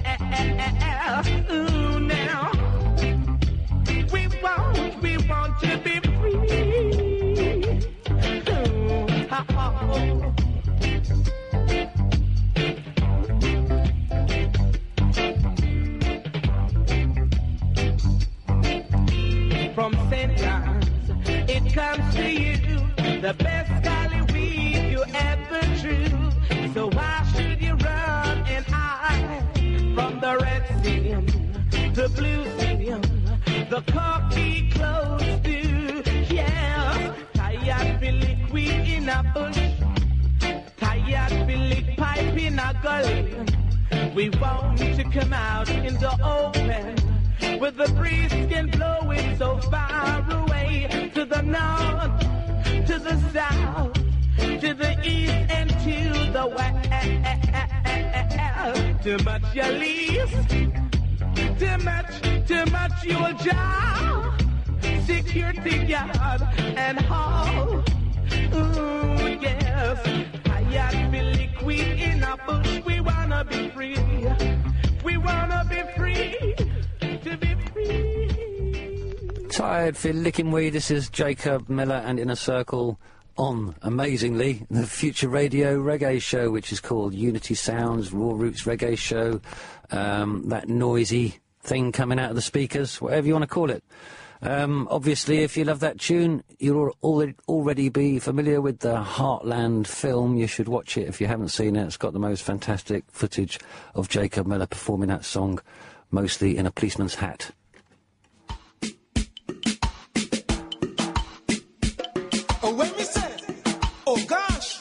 Ooh, now we want, we want to be free. Ooh, oh, oh. From Saint John's, it comes to you, the best golly weed you ever drew. So why should you run and hide from the red seam, the blue seam, the khaki clothes too? Yeah, tired feel liquid in a bush, tired feel lick pipe in a gully. We want to come out in the open, with the breeze skin blowing so far away, to the north, to the south, to the east and to the west. Too much you leave, too much, too much you'll jar. Security guard and hall. Ooh, yes, tired feel liquid in a bush. We wanna be free, we wanna be free. Free. Tired for licking weed. This is Jacob Miller and Inner Circle on, amazingly, the Future Radio Reggae Show, which is called Unity Sounds, Raw Roots Reggae Show, um, that noisy thing coming out of the speakers, whatever you want to call it. Um, obviously, if you love that tune, you'll already, already be familiar with the Heartland film. You should watch it if you haven't seen it. It's got the most fantastic footage of Jacob Miller performing that song, mostly in a policeman's hat. Oh, when we say, oh gosh.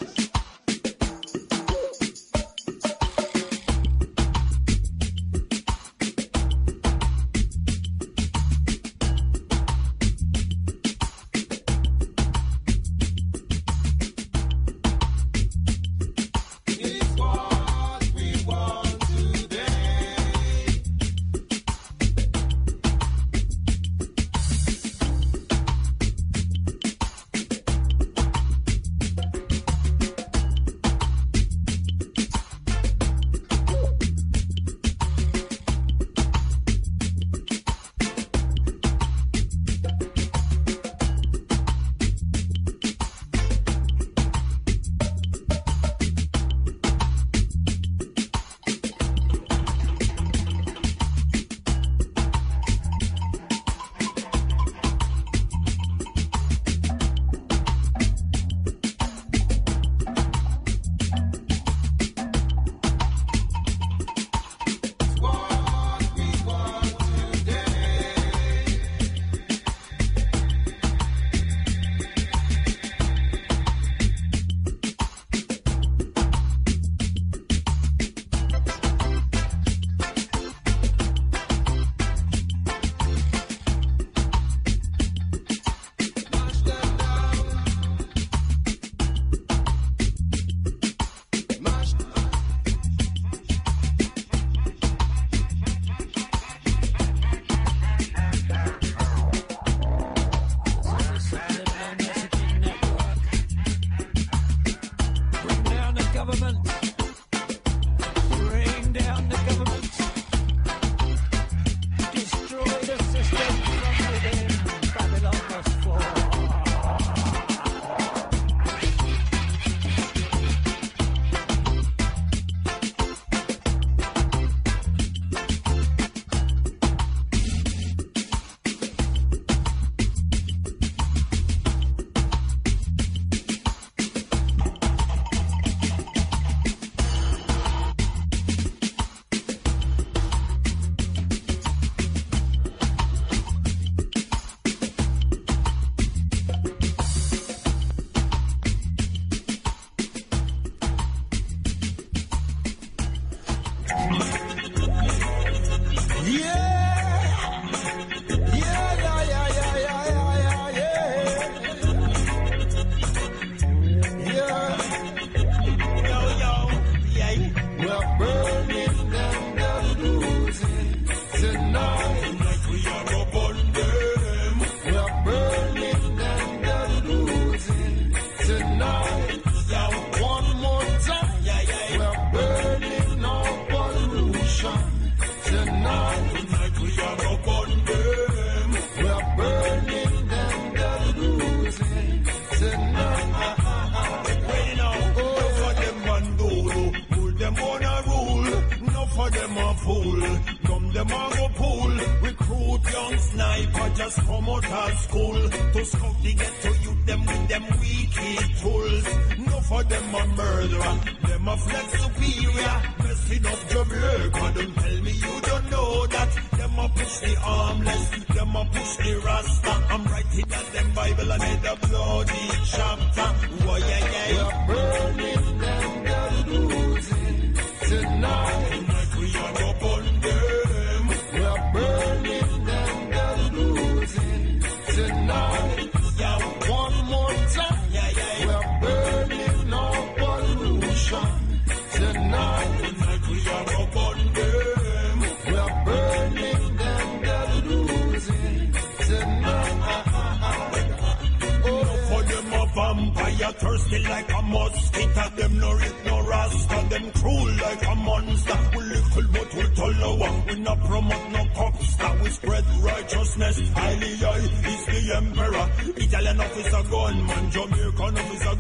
Thirsty like a mosquito, them no rip no rasta, them cruel like a monster. We little but we follow, we not promote no cops, we spread righteousness. Highly high is the emperor. Italian officer gunman, Jamaican officer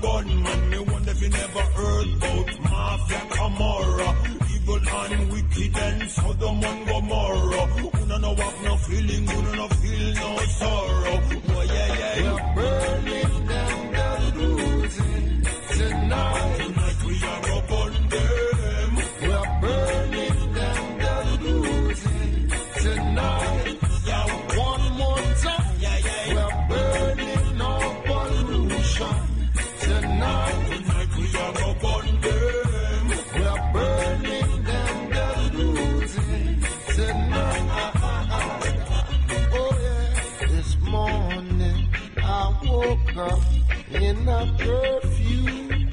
her perfume.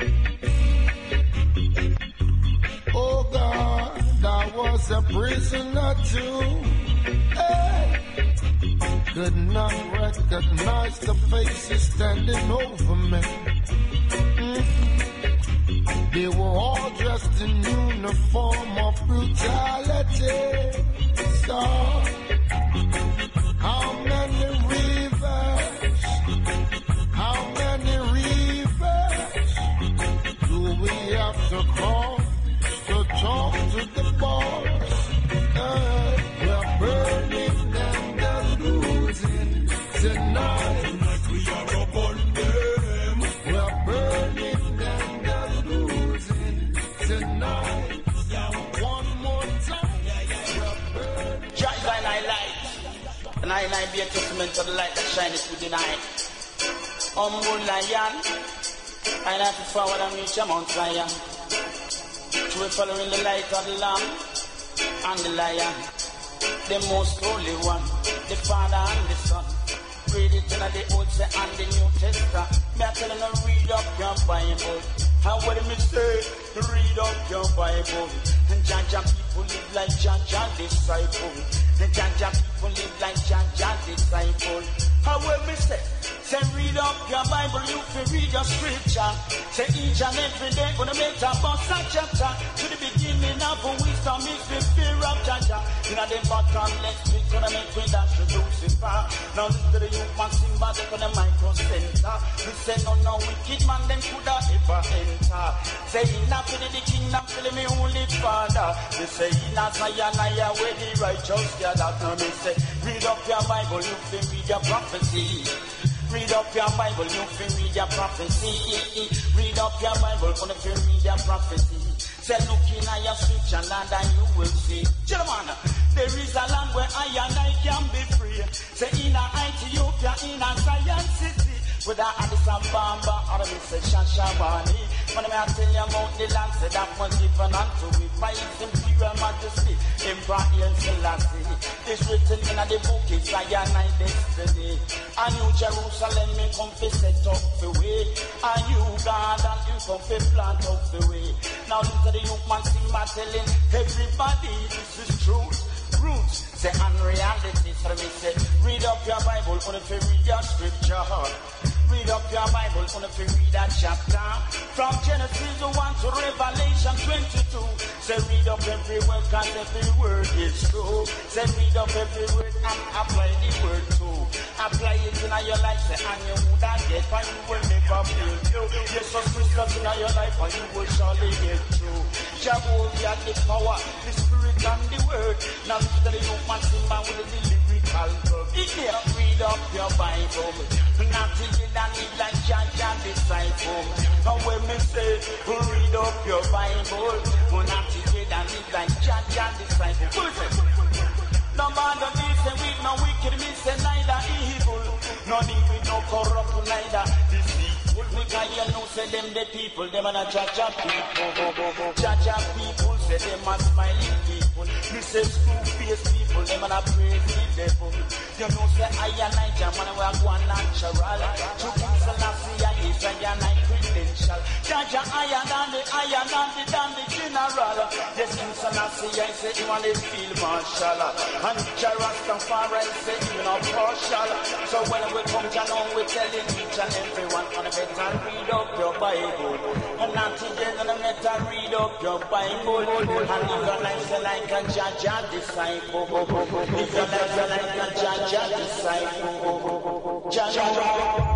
Oh God, I was a prisoner too. Hey. Could not recognize the faces standing over me. Mm. They were all dressed in uniform of brutality. So, how many rivers, how many rivers do we have to cross to talk to the boss? Uh, we're burning and they're losing tonight. Tonight we are upon them. We're burning and they're losing tonight. Yeah, one more time. Shine thy light, light, and I and I be a testament to the light that shineth within I. Humble lion, I have to forward and reach a Mount Zion. To be following the light of the Lamb and the Lion, the most holy one, the Father and the Son. Read it in the Old and the New Testament. Me I tell you to read up your Bible. And what do me say? Read up your Bible. And Jaja people live like Jaja disciple. And Jaja people live like Jaja disciple. How will me say? Say read up your Bible, you can read your scripture. Say each and every day gonna make a bus a chapter. To the beginning of wisdom is the fear of Jaja. In a the bottom next week gonna make we dash to Lucifer. Now listen to the youth man sing back on the micro center. We say no no wicked man them coulda ever enter. Say enough to the kingdom fill me holy father. They say enough Zion I where the righteous gather. Now me say read up your Bible, you can read your prophecy. Read up your Bible, you can read your prophecy. Read up your Bible, you can read your prophecy. Say look in your scripture land and you will see. Gentlemen, there is a land where I and I can be free. Say in a Ethiopia, in a Zion city. Whether Addis Ababa or Mister Shashabani. When I tell you about the land, say that was given unto me by His Imperial Majesty, Emperor Haile Selassie. It's written in the book, it's Zion I destiny. A new Jerusalem may come to set up the way. A new garden will come to plant up the way. Now listen to the youth man sing my telling everybody this is truth. Roots, say unreality. So me say, read up your Bible, only if you read your scripture. Read up your Bible, only if you read that chapter. From Genesis one to Revelation twenty-two. Say read up every word, cause every word is true. Say read up every word and apply the word too. Apply it in your life, say, and you would not get, and you will never fail you. Jesus Christ in your life, and you will surely get through. Jehovah, the power, the spirit and the word. Now listen to the youth man sing man with the lyrical verb. Here, read up your Bible. Not till you don't live like Jaja disciple. And when me say, read up your Bible. Not till you don't live like Jaja disciple. No bother me say we no wicked, me say neither evil. No evil, no corrupt, neither deceitful. Because you know say them the people, them are not Jaja people. Jaja people say them are smiling people. Me say screw-faced people, them are not crazy devil. You know say I and I jam and we are going natural. To cancel a C I A, say I and I credential. Jaja iron and the iron and the than the general. Yes, cancel a C I A, say you want to feel martial. And Rastafari say you know partial. So when we come to know, we telling each and everyone on the better read up your Bible. And not today, on the better read up your Bible. And live your life like a Jaja disciple. Live your life like a Jaja disciple. Jaja.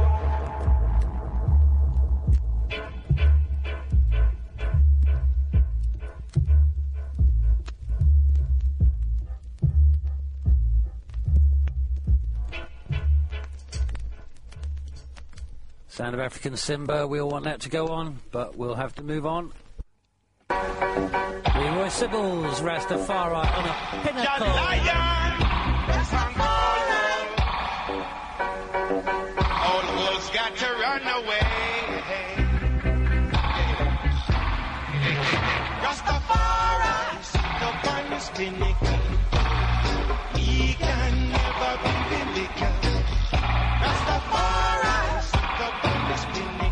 Sound of African Simba, we all want that to go on, but we'll have to move on. Leroy Sibbles, Rastafari on a pinnacle. All wolves got to run away. Rastafari sit up on his pinnacle. He can never be vindicated. Rastafari sit up on his pinnacle.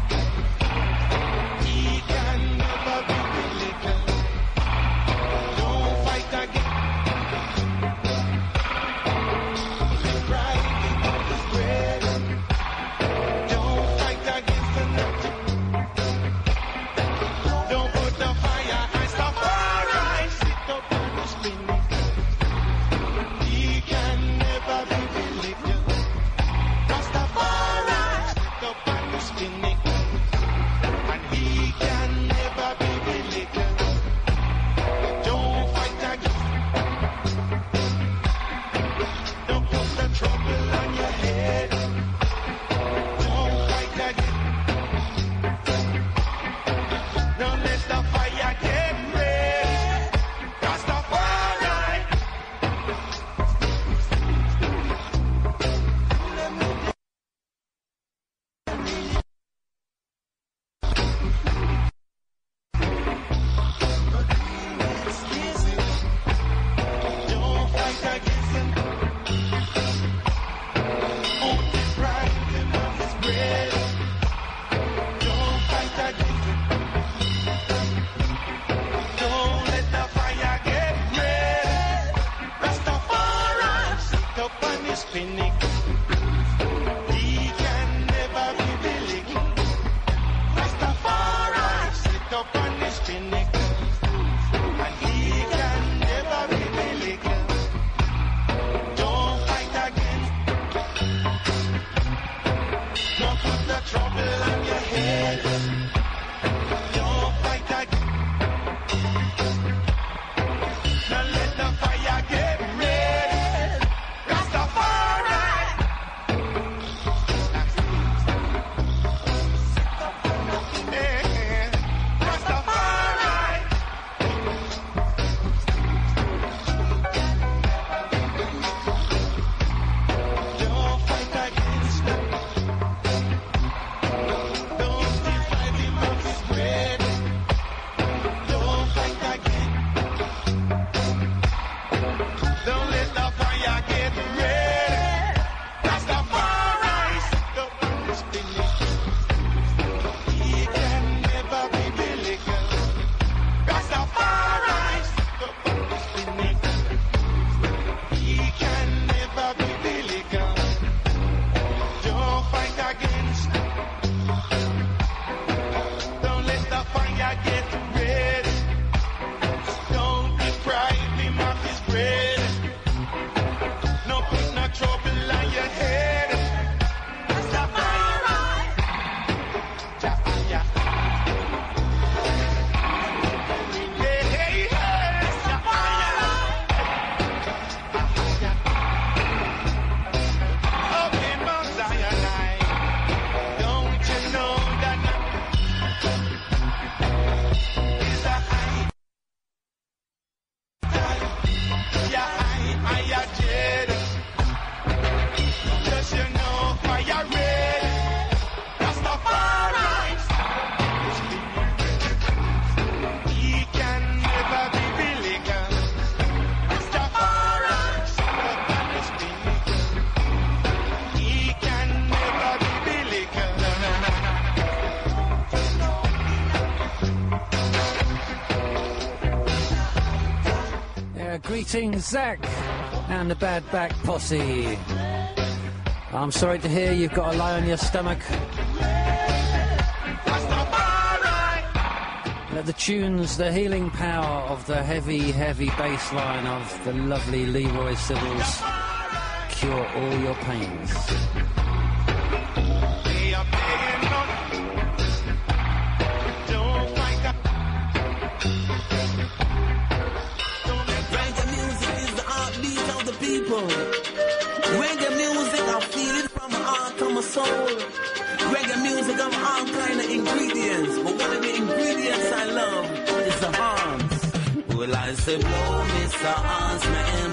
pinnacle. He can never be Billy. Rastafari sit up on this pinnacle. And he can never be Billy. Don't fight again. Don't put the trouble on your head. Don't fight again. Don't let the fire get red. Rastafari. Eh, Rastafari. Don't fight against them. Don't divide him of his bread. Don't fight again. Don't let the fire get red. Rastafari sit up on his pinnacle. He can never be Billy. Rastafari sit up on his pinnacle. He can never be Billy. Don't fight against him. Don't let the fire get red. Don't deprive him of his bread. No put no trouble on your head. Rastafari. Jafaya. Hey, hey, hey. Rastafari. Up in Mount Zion, don't you know that is a high? Yeah, I, I, I did. Just you know, fire red. Rastafari. He can never be Billy. Rastafari. He can never be Billy. Yeah, greetings, Zach and the Bad Back Posse. I'm sorry to hear you've got a lie on your stomach. Let the tunes, the healing power of the heavy, heavy bass line of the lovely Leroy Sibbles cure all your pains. They are paying money. Don't fight up. Reggae music is the heartbeat of the people. Reggae music, I feel it from my heart to my soul. Reggae music of all kind of ingredients, but one of the ingredients I love is the horns. Well, I say blow, Mister Hans, man,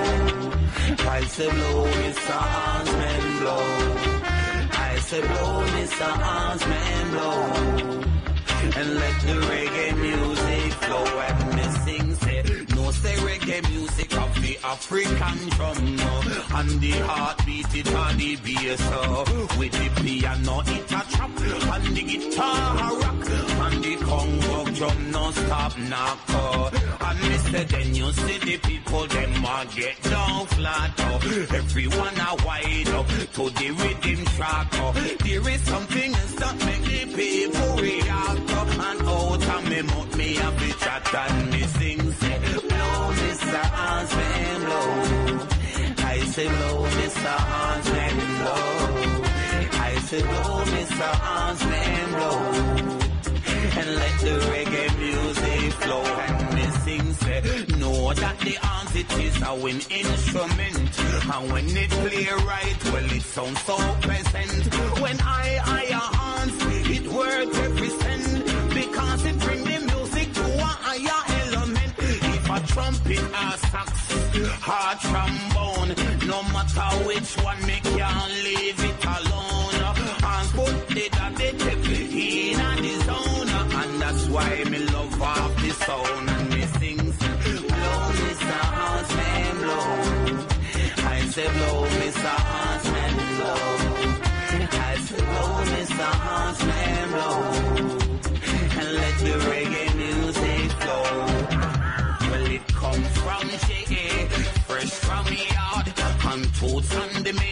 blow. I say blow, Mister Hans, man, blow. I say blow, Mister Hans, man, blow. And let the reggae music flow and me sing, say, no say reggae music of the African drum, no. And the heartbeat it on the bass, uh, with the piano it a chop, and the guitar a rock, and the Congo drum no stop knock, uh. And me say then you see the people them a get down flat, uh. Everyone a wide up to the rhythm track, uh. There is something else that make the people react, uh. And out of me mouth me a be chat and me sing, say, blow Mister Hans, man, blow. I say blow Mister Hans, man, blow. I say blow Mister Hans, man, blow. And let the reggae music flow and me sing, say, know that the arms it is a wind instrument, and when it play right, well it sounds so pleasant. When I, I, hands, it worth every cent, because it bring the music to a higher element. If a trumpet or sax, or trombone, no matter which one, me can't leave it alone. Hands put the daddy tip in the zone, and that's why me love off the sound and me sing, blow Mister Hans, man, blow. I say blow Mister Hans, man, blow. I say blow Mister Hans, man, blow. And let the reggae music flow. Well, it comes from J A, fresh from the yard, and toots on the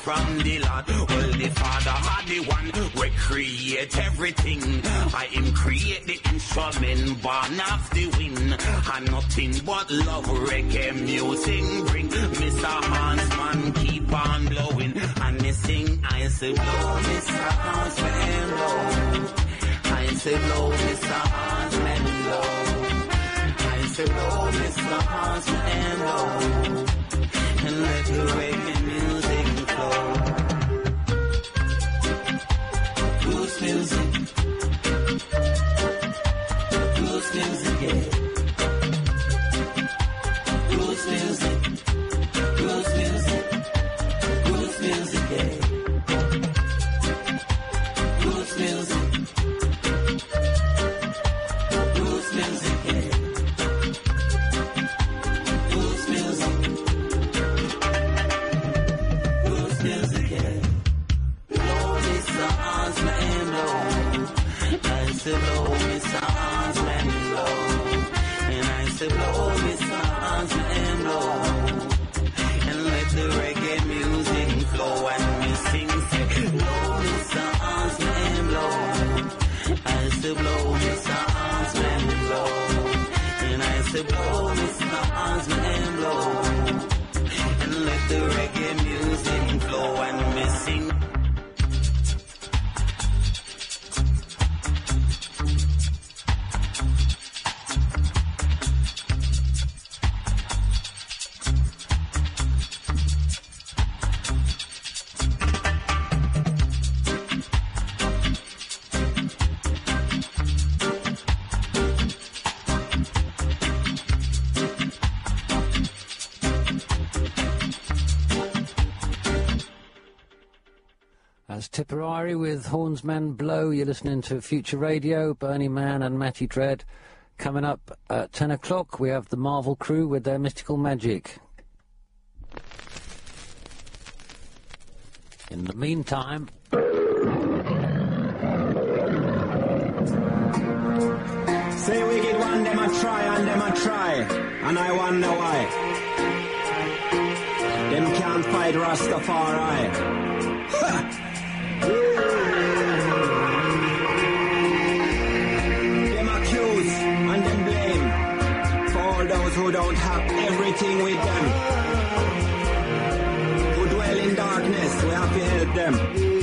from the Lord. Well, the Father had the one we create everything. I am create the instrument, born of the wind, and nothing but love reggae music bring. Mister Hansman keep on blowing, and me sing, I say blow, Mister Hansman blow. I say blow, Mister Hansman blow. I say blow, Mister Hansman blow, and let the reggae music flow. Blues music, blues music, yeah. Blues music, blues music, blues music, yeah. Blues music, blues music, yeah. Blues music, blues music, yeah. Blow Mister Hansman blow, I say blow Mister Hansman blow, and I say blow Mister Hansman blow, and let the reggae music flow, and we sing say blow Mister Hansman blow, I say blow Mister Hansman blow, and I say blow Mister Hansman blow, and let the reggae music flow, and we sing. Tipperary with Hornsman Blow. You're listening to Future Radio. Bernie Mann and Matty Dread. Coming up at ten o'clock, we have the Marvel Crew with their Mystical Magic. In the meantime... Say wicked one, them a try and them a try, and I wonder why. Them can't fight Rastafari. Ha! Them accuse and them blame for all those who don't have everything with them, who dwell in darkness. We have to help them.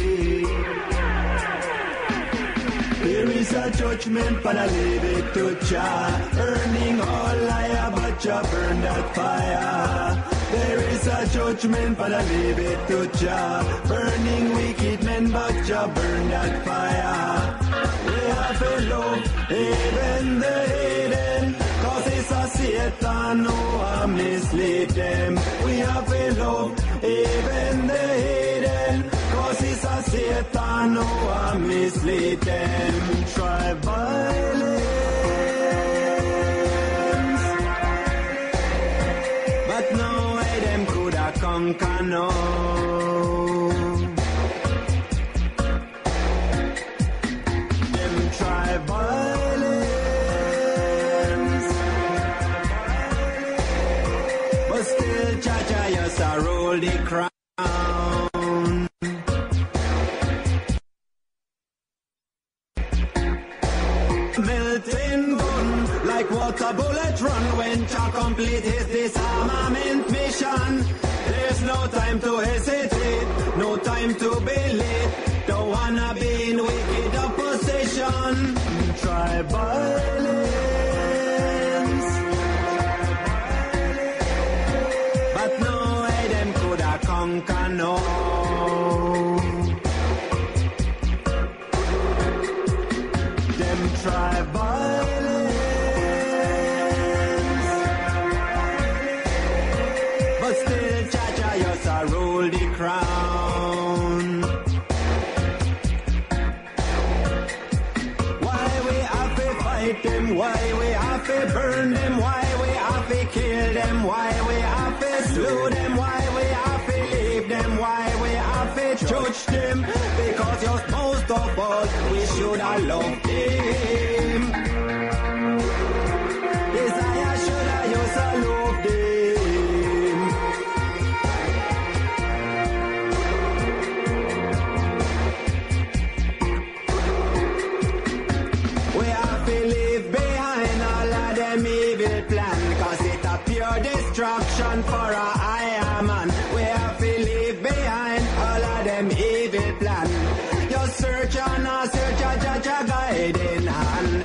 There is a judgment, but I leave it to Jah. Earning all liar, but Jah burn that fire. There is a judgment, but I leave it to Jah. Burning wicked men, but Jah burn that fire. We have to love even the hidden, cause it's a Satan who a mislead them. We have to love even the hidden, cause it's a Satan who a mislead them. Try violence, but no way them coulda conquer no. Them try violence, but still Jah Jah just a roll the crown. Melting gun, like water bullet run when Jah complete his disarmament mission. There's no time to hesitate, no time to be late. Don't wanna be in wicked opposition. Try violence, but no way them coulda conquer no. Them try violence, but still Jah Jah just a rule the crown. Why we have to fight them? Why we have to burn them? Why we have to kill them? Why we have to slew them? Why we have to leave them? Why we have to judge them? Because just most of all, we should have loved them. Desire should have just have loved them. plan. You search and a search, a judge a guiding hand.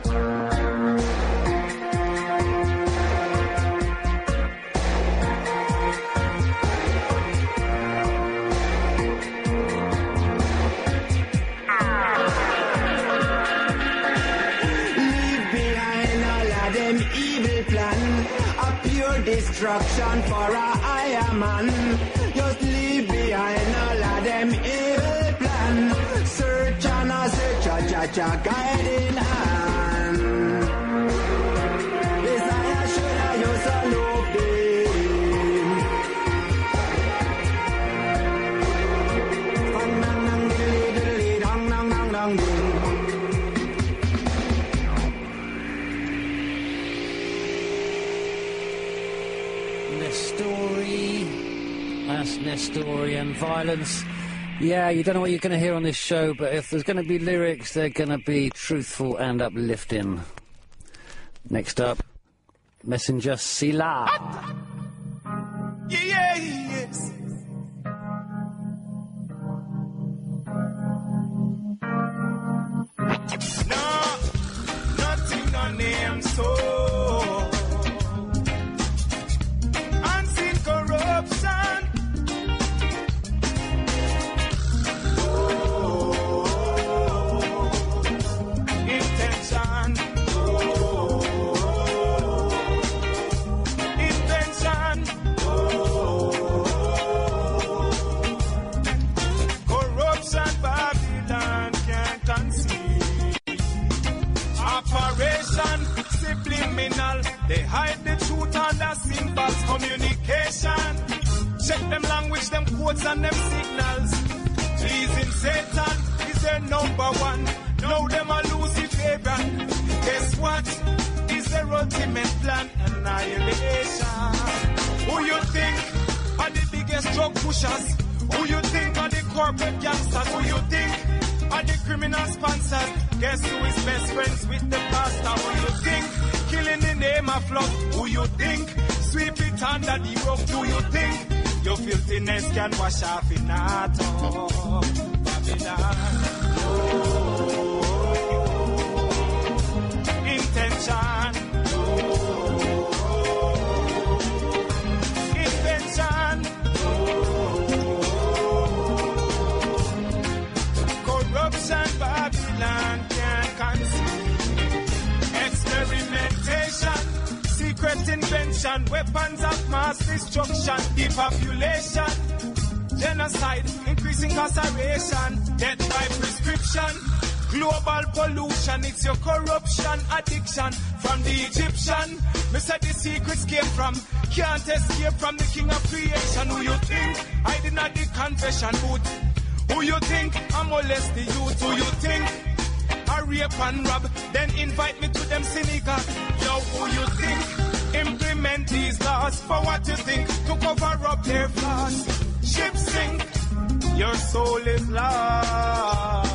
Destruction for a higher man. Just leave behind all of them evil plan. Search and a search, a judge a guiding hand. Desire should I use a love them. Fang nang nang diddly diddly dang nang nang dang ding. That's Nestorian violence. Yeah, you don't know what you're going to hear on this show, but if there's going to be lyrics, they're going to be truthful and uplifting. Next up, Messenger Sila. Yeah, yeah, yes. No, nothing on name so. Unseen corruption. They hide the truth under symbols, communication. Check them language, them quotes and them signals. Pleasing Satan is their number one. Now them are Luciferian. Guess what? Is their ultimate plan? Annihilation. Who you think are the biggest drug pushers? Who you think are the corporate gangsters? Who you think are the criminal sponsors? Guess who is best friends with the pastor? Who you think killing the name of love? Who you think sweep it under the rug? Do you think your filthiness can wash off in atom? Babylon. Oh, intention. Oh, invention. Oh, corruption. Babylon can't conceive. Experimentation, secret invention, weapons of mass destruction, depopulation, genocide, increasing incarceration, death by prescription, global pollution, it's your corruption, addiction from the Egyptian. Me said the secrets came from, can't escape from the king of creation. Who you think I did not the confession booth? Who you think I molest the youth? Who you think I rape and rob? Then invite me to them synagogue. Yo, who you think implement these laws? For what you think? To cover up their flaws. Ships sink, your soul is lost.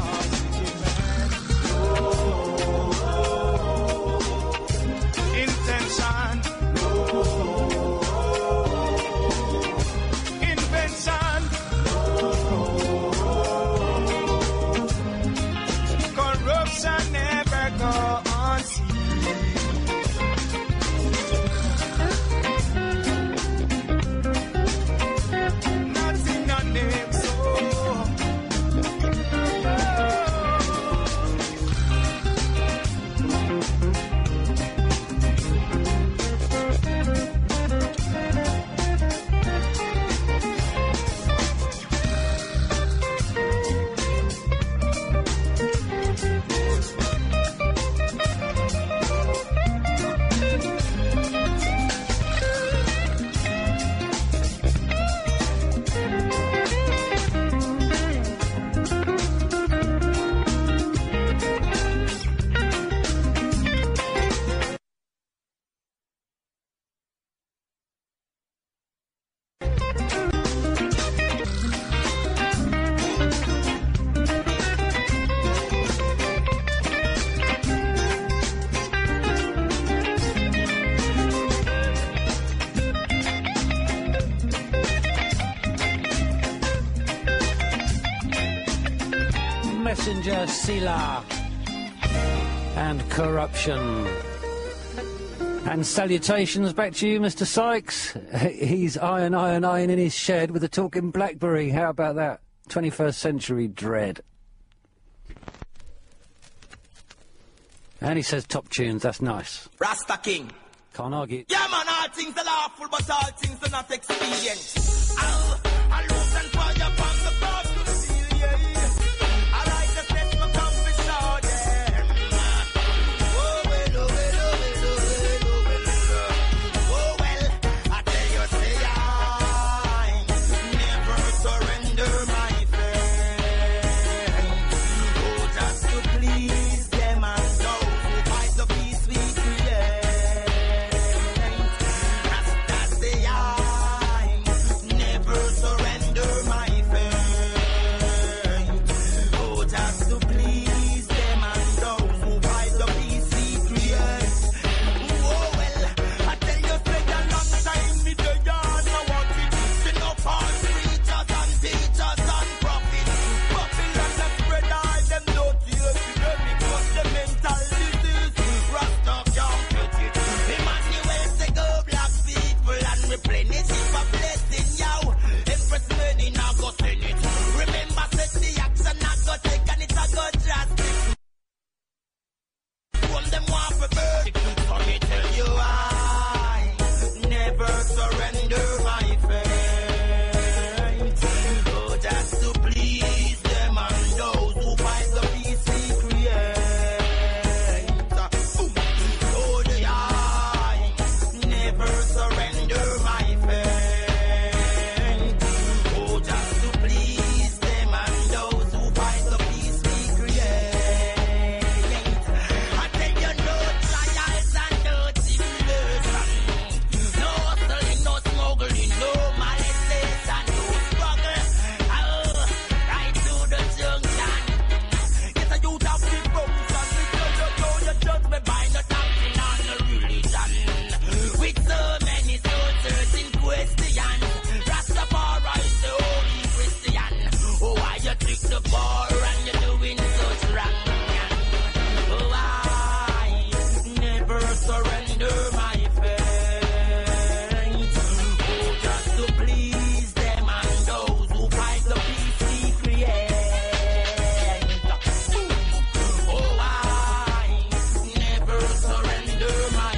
Intention. Invention. Corruption never go unseen. Nothing on them so. Schlesinger, Sila, and Corruption. And salutations back to you, Mister Sykes. He's iron, iron, iron in his shed with a talking BlackBerry. How about that? twenty-first century dread. And he says top tunes, that's nice. Rasta King. Can't argue. Yeah, man, all things are lawful, but all things are not expedient. I'll, I'll lose and fire upon the board to the field, yeah. I like the set for comfort, show them. Oh, well, oh, well, oh, well, oh, well, oh, well. Oh, well, I tell you, say I never surrender my faith. Oh, just to please them and those who fight the peace we create. Rasta say I never surrender my faith. Oh, just to please them and those who fight the peace we create. Oh, well, I tell you, say a long time me the yard now what it is. You know, false preachers and teachers and prophets. Babylon that spread all them dirty epidemic, but the mental disease. Rasta can't cut it. Emmanuel say go black people and replenish it for blessing you. Empress many now go send it. Remember said the action not go take and it's a go drastic. From them want for verdict. So me tell you I never surrender my faith. Oh, just to please them and those who fight the peace we create. Oh, the I never surrender my faith. Oh, just to please them and those who fight the peace we create. I tell you, no trials and no tribulation, no hustling, no smuggling, no molestation, no struggle. Oh, right to the junction. Yes, I do have the function. Because you know you judge me by the doctrine and the religion. With so many soul-searching questions, Rastafari is the holy Christian. Oh, why you trick the poor and you're doing such wrong? Oh, I never surrender my faith. Oh, just to please them and those who fight the peace we create. Oh, I never surrender my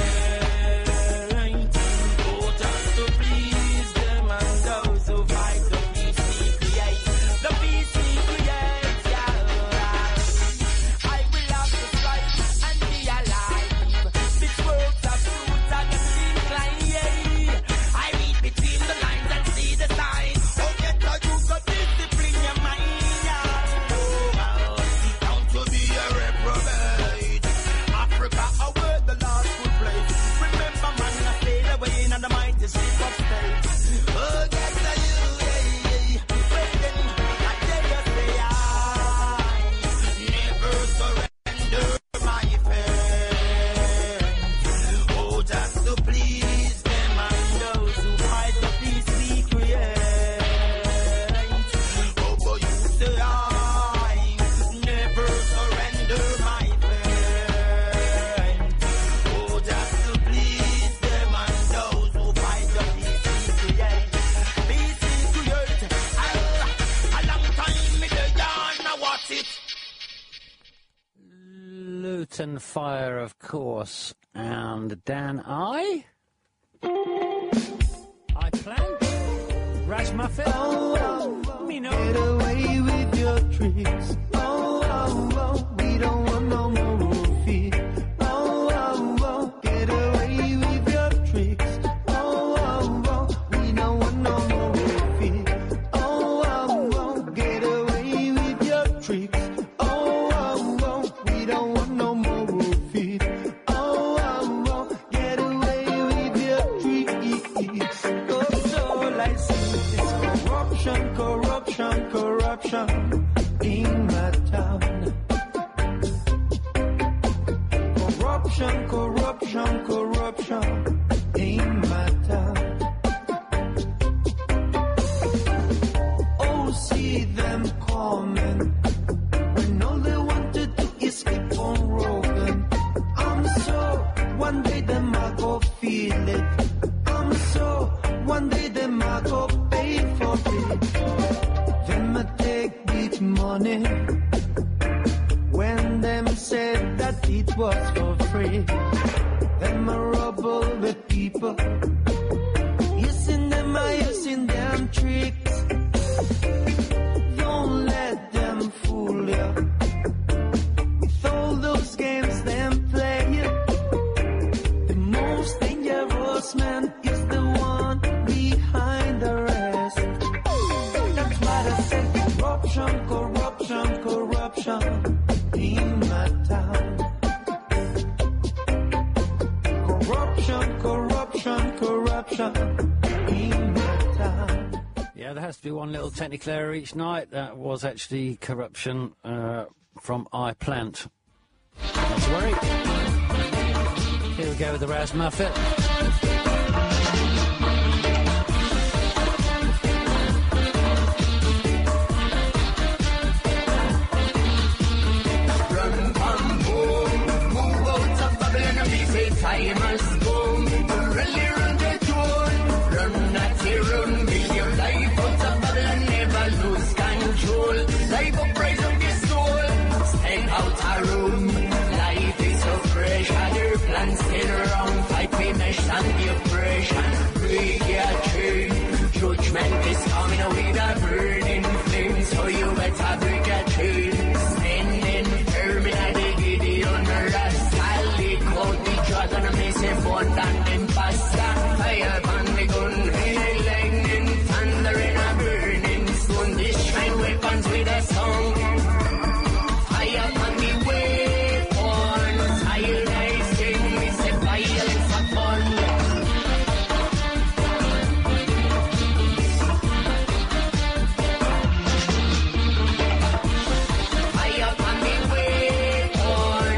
faith. Oh, just to please them and those who fight the peace we create. The peace we create, yeah. I will have to strive and be alive. This works of fruit and incline, yeah. I read between the lines and see the signs. Oh, get a you go discipline your mind, yeah. Oh, down to be a reprobate. Africa, a word the Lord would place. Remember, man, I stayed away in the mighty ship of state. Oh, get a you, yeah, yeah. Listen, I tell you, say I never surrender my faith. Oh, just to please them and those who fight the peace we create. Oh, but you say I never surrender my faith. Oh, just to please them and those who fight the peace we create. Peace we create. Oh, a long time me the yarn, now watch it. Luton Fire, of course, and Dan I. I plan. Ragamuffin. Me no. Get away with your tricks. Oh, oh, oh. We don't want no more roofie. Oh, oh, oh. Get away with your tricks. Oh, oh, oh. We don't want no more roofie. Oh, oh, oh. Get away with your tricks. Oh, oh, oh. We don't want no more roofie. Oh, oh, oh. Get away with your tricks. Oh, so I see it's corruption, corruption, corruption in my town. Corruption, corruption, corruption in my town. Oh, see them coming. money when them said that it was for free. Them a rubble the people, using them are using them tricks. Don't let them fool you with all those games them play. The most dangerous man is the one behind the rest. That's why I say corruption, corruption, corruption in my town. Corruption, corruption, corruption in my town. Yeah, there has to be one little technical error each night. That was actually corruption uh, from iPlant. Not to worry. Here we go with the Raz Muffet. Time has come to really run the tour. Run at the run, build your life out of bubble and never lose control. Life up, rise up your soul. Step out a room. Life is so fresh. Other plans still around. Fight we mesh and the oppression. Break your chain. Judgment is coming with a burning flame. So you better break your chain. Standing firm in a diggity on the rust. Out the drug and a missing phone and imposter. Fire upon the gun, hail lightning, thunder in a burning stone. Destroy weapons with a song. Fire upon the weapon. Cyanide sting, we say violence upon. Fire upon the weapon.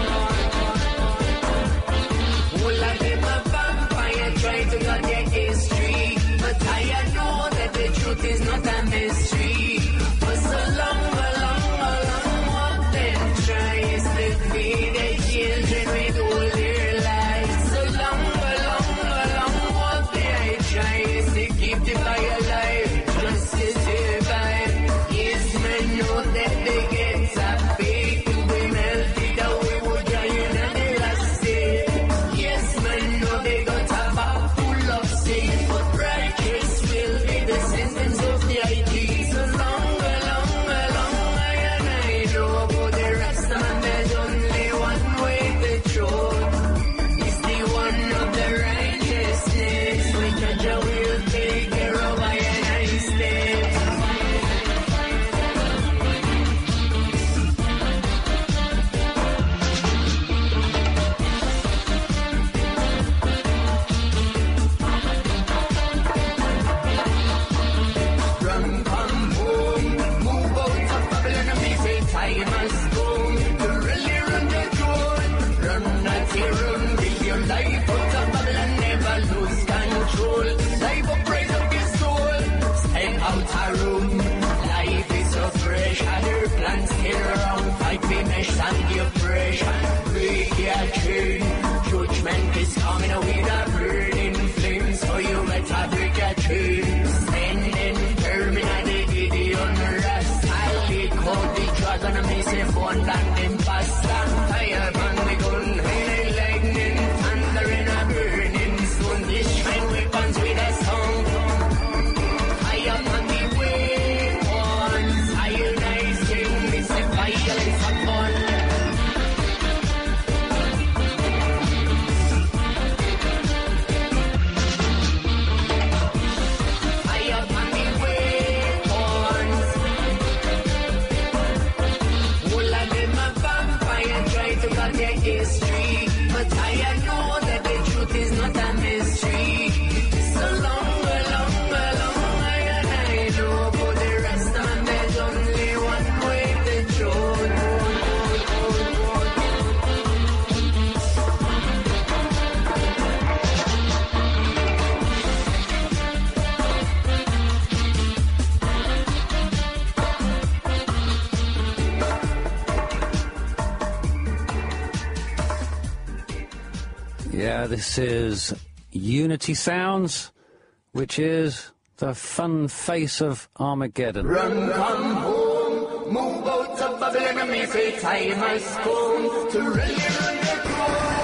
All of them a vampire trying to cut their history, but I know that the truth is not a mystery. For so long, a long, a long walk them tries to feed their children with all their lives. So long, a long, a long walk they tries to keep the fire alive, just to survive. Yes, men know that they get a big to be melted away with giant and the last day. Yes, man, know they got a bag full of sin, but righteous will be the sentence of the I T. So long, a long, a long, I and I know about the Rasta man, there's only one way to truth. It's the one of the righteousness, which a Jah will take care of I and I step. Run, come home, move out of Babylon and me say time has come to really run the throne. Run at the run, build your life out of Babylon, never lose control. Life up, raise up your soul, step out a room. Life is so fresh, other plans still around. Fight the mesh and the oppression, break your chain. Judgment is coming with a burning flame, so you better break your chain. Standing firm in a diggity on the rust. I'll leak out the drug and a missing phone and imposter. Fire upon the gun, hail lightning, thunder in a burning stone. Destroy weapons with a song. Fire upon the weapon. Cyanide sting, we say violence upon. Fire upon the weapons. All of them a vampire try to cut their history, but I know that the truth is not a mystery. So long, a long, a long, I and I know about the rest and there's only one way to truth. Yeah, this is Unity Sounds, which is the fun face of Armageddon. Run, come home, Move out of Babylon and me say time has come to really run the crown.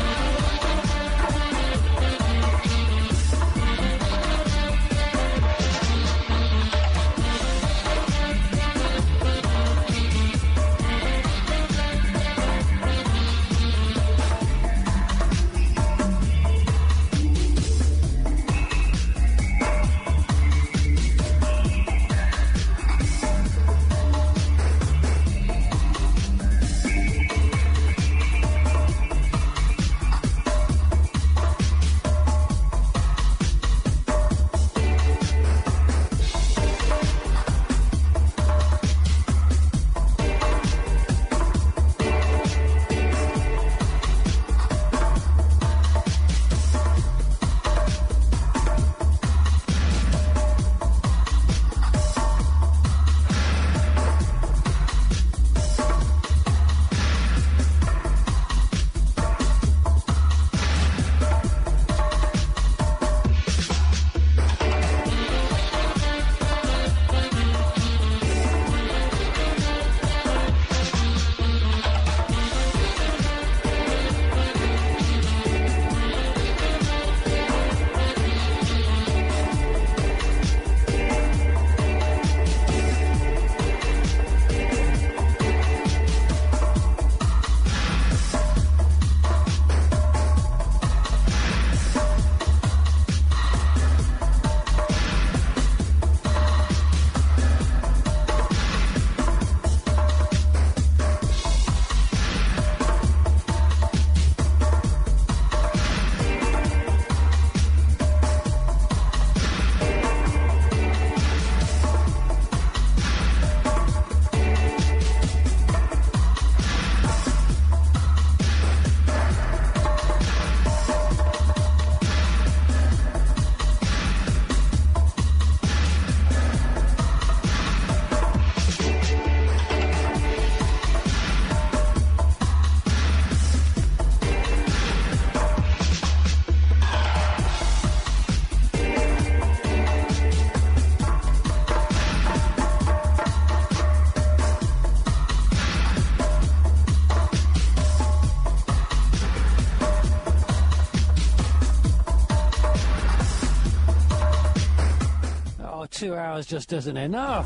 Two hours just isn't enough.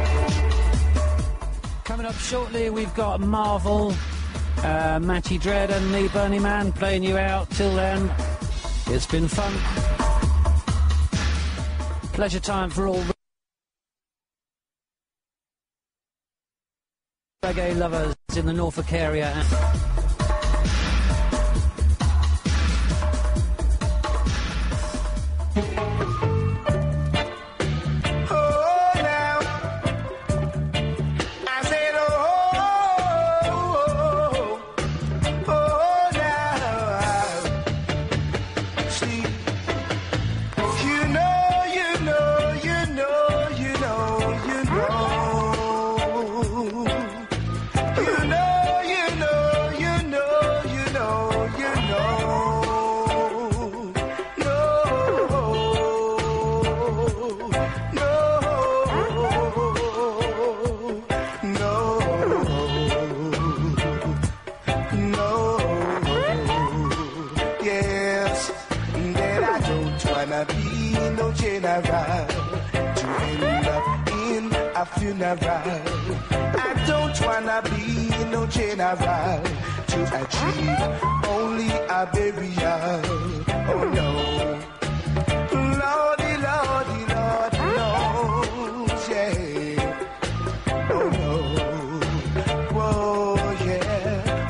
Coming up shortly, we've got Marvel, uh, Matty Dread and me, Bernie Man, playing you out. Till then, it's been fun. Pleasure time for all reggae lovers in the Norfolk area. I don't wanna be no general to achieve only a burial. Oh no, Lordy, Lordy, Lord knows, yeah. Oh no, whoa, yeah.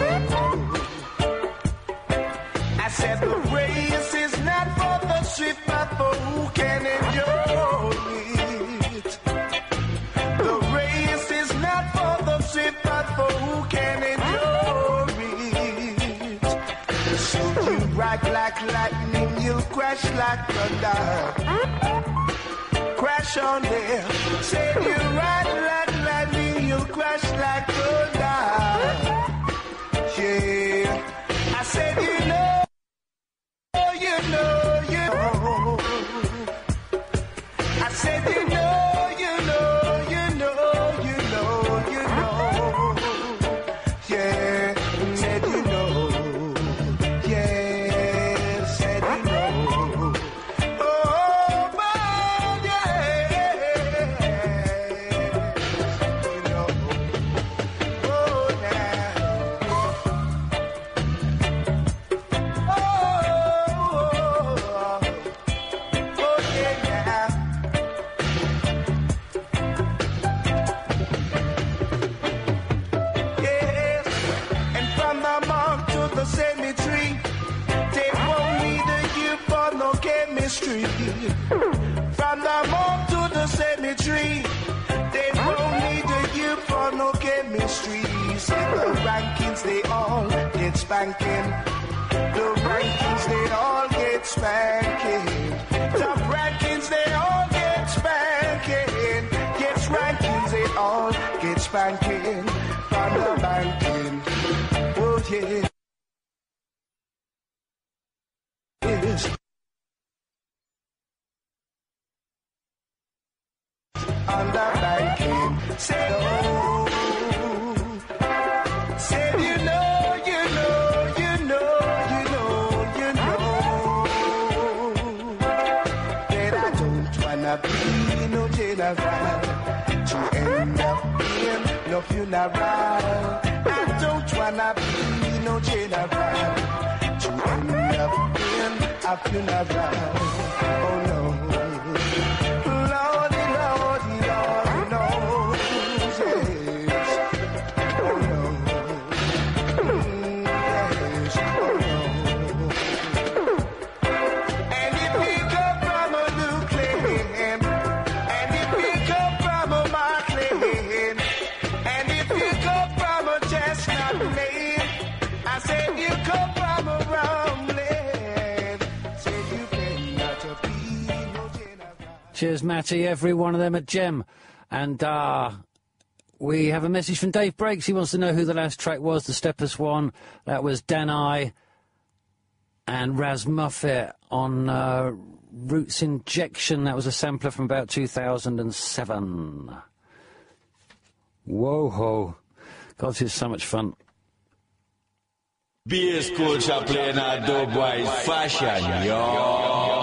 Oh no. I said the race is not for the swift, but for who can endure it. But for who can endure it? So you ride like lightning, you'll crash like thunder. Crash on there. Say you ride like lightning, you'll crash like thunder. Yeah, I said you know, you know, you know. I said you know, you know, you know, you know. chemistry. From the moon to the cemetery, they don't need a you for no chemistry. See the rankings, they all get spanking. The rankings, they all get spanking. Top rankings, they all get spanking. Gets rankings, they all get spanking. From the banking, oh yeah. Yes. On the banking, say oh. Say you know, you know, you know, you know, you know that I don't wanna be no general to end up being no funeral. I don't wanna be no general to end up being a funeral. Oh no. Cheers, Matty, every one of them at Gem. And uh, we have a message from Dave Breaks. He wants to know who the last track was, the Steppers one. That was Danai and Raz Muffet on uh, Roots Injection. That was a sampler from about two thousand seven. Whoa-ho. God, this is so much fun. Bass culture playing a dub-wise fashion, yo.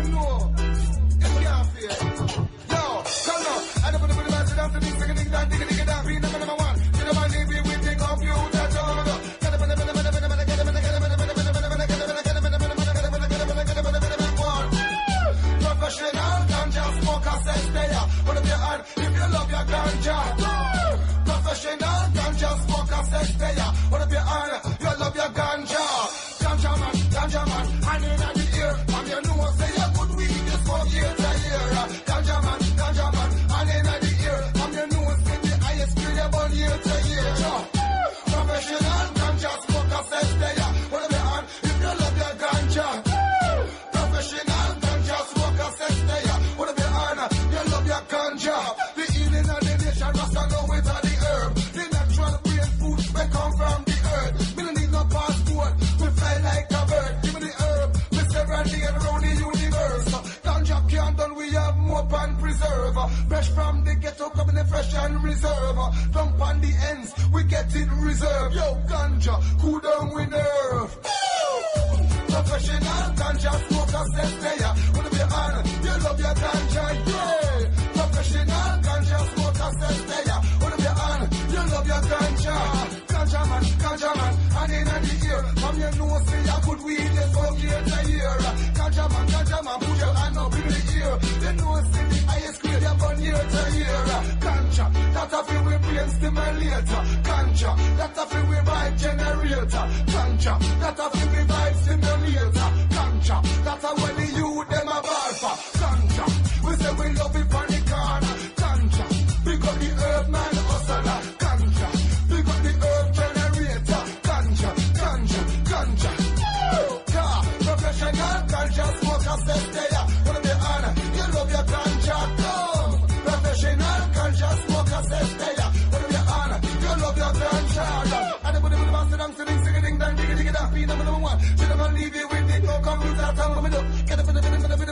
don't know. You can't feel. Yo, come on. I don't put the man sit down to me, sing a ding dong, ding a ding a dong, be number number one. You know my name, we we take off you, that's all. Get a minute, minute, minute, minute, minute, get a minute, get a minute, minute, minute, minute, minute, get a minute, get a minute, minute, minute, get a minute, get a minute, get a minute, get a minute, one. Professional ganja smoker says they are. Put up your hand if you love your ganja. Professional ganja smoker says they are. Put up your hand, you love your ganja. Ganja man, ganja man, hand in the ear. And you know say you good weed, you smoke year to year. Ganja man, ganja man, hand in the ear. And you know say the highest grade you burn year to year. Professional ganja smoker says they are. Put up your hand if you love your ganja. Professional ganja smoker says they are. Put up your hand, you love your ganja. The healing of the nation, Rasta know it are the herb. The natural brain food, we come from the earth. We don't need no passport, we fly like a bird. Give me the herb, we stay randy and around the universe. Ganja can't done, we have more pan preserve. Fresh from the ghetto, coming in fresh and reserve. Dump on the ends, we get it reserved. Yo, ganja, cool down with nerve. Professional ganja smoker says they are. Wanna be on, you love your ganja, yeah. Professional ganja smoker says they are. Wanna be on, you love your ganja. Ganja man, ganja man, and in the ear. From your nose, say you could weed, you smoke year to year. Ganja man, ganja man, put your hand up in the ear. The nose, say the highest grade, you burn year to year. Ganja, that a feel we brain stimulator. Ganja, that a feel we vibe generator. Ganja, that a feel we vibe stimulator. Ganja, that's a when the youth them a bar for. Ganja, we say we love it for the corner. Ganja, we got the herb man hustler. Ganja, we got the herb generator. Ganja, ganja, ganja. Car, professional ganja smoker says they are. Wanna be honor, you love your ganja, come. Professional ganja smoker says they are. Wanna be honor, you love your ganja. And the body with the master dance, sing, sing, ding, dang, diggy, diggy, dang, be number one. Should have leave you with it, no computer, tell me, get up in the minute,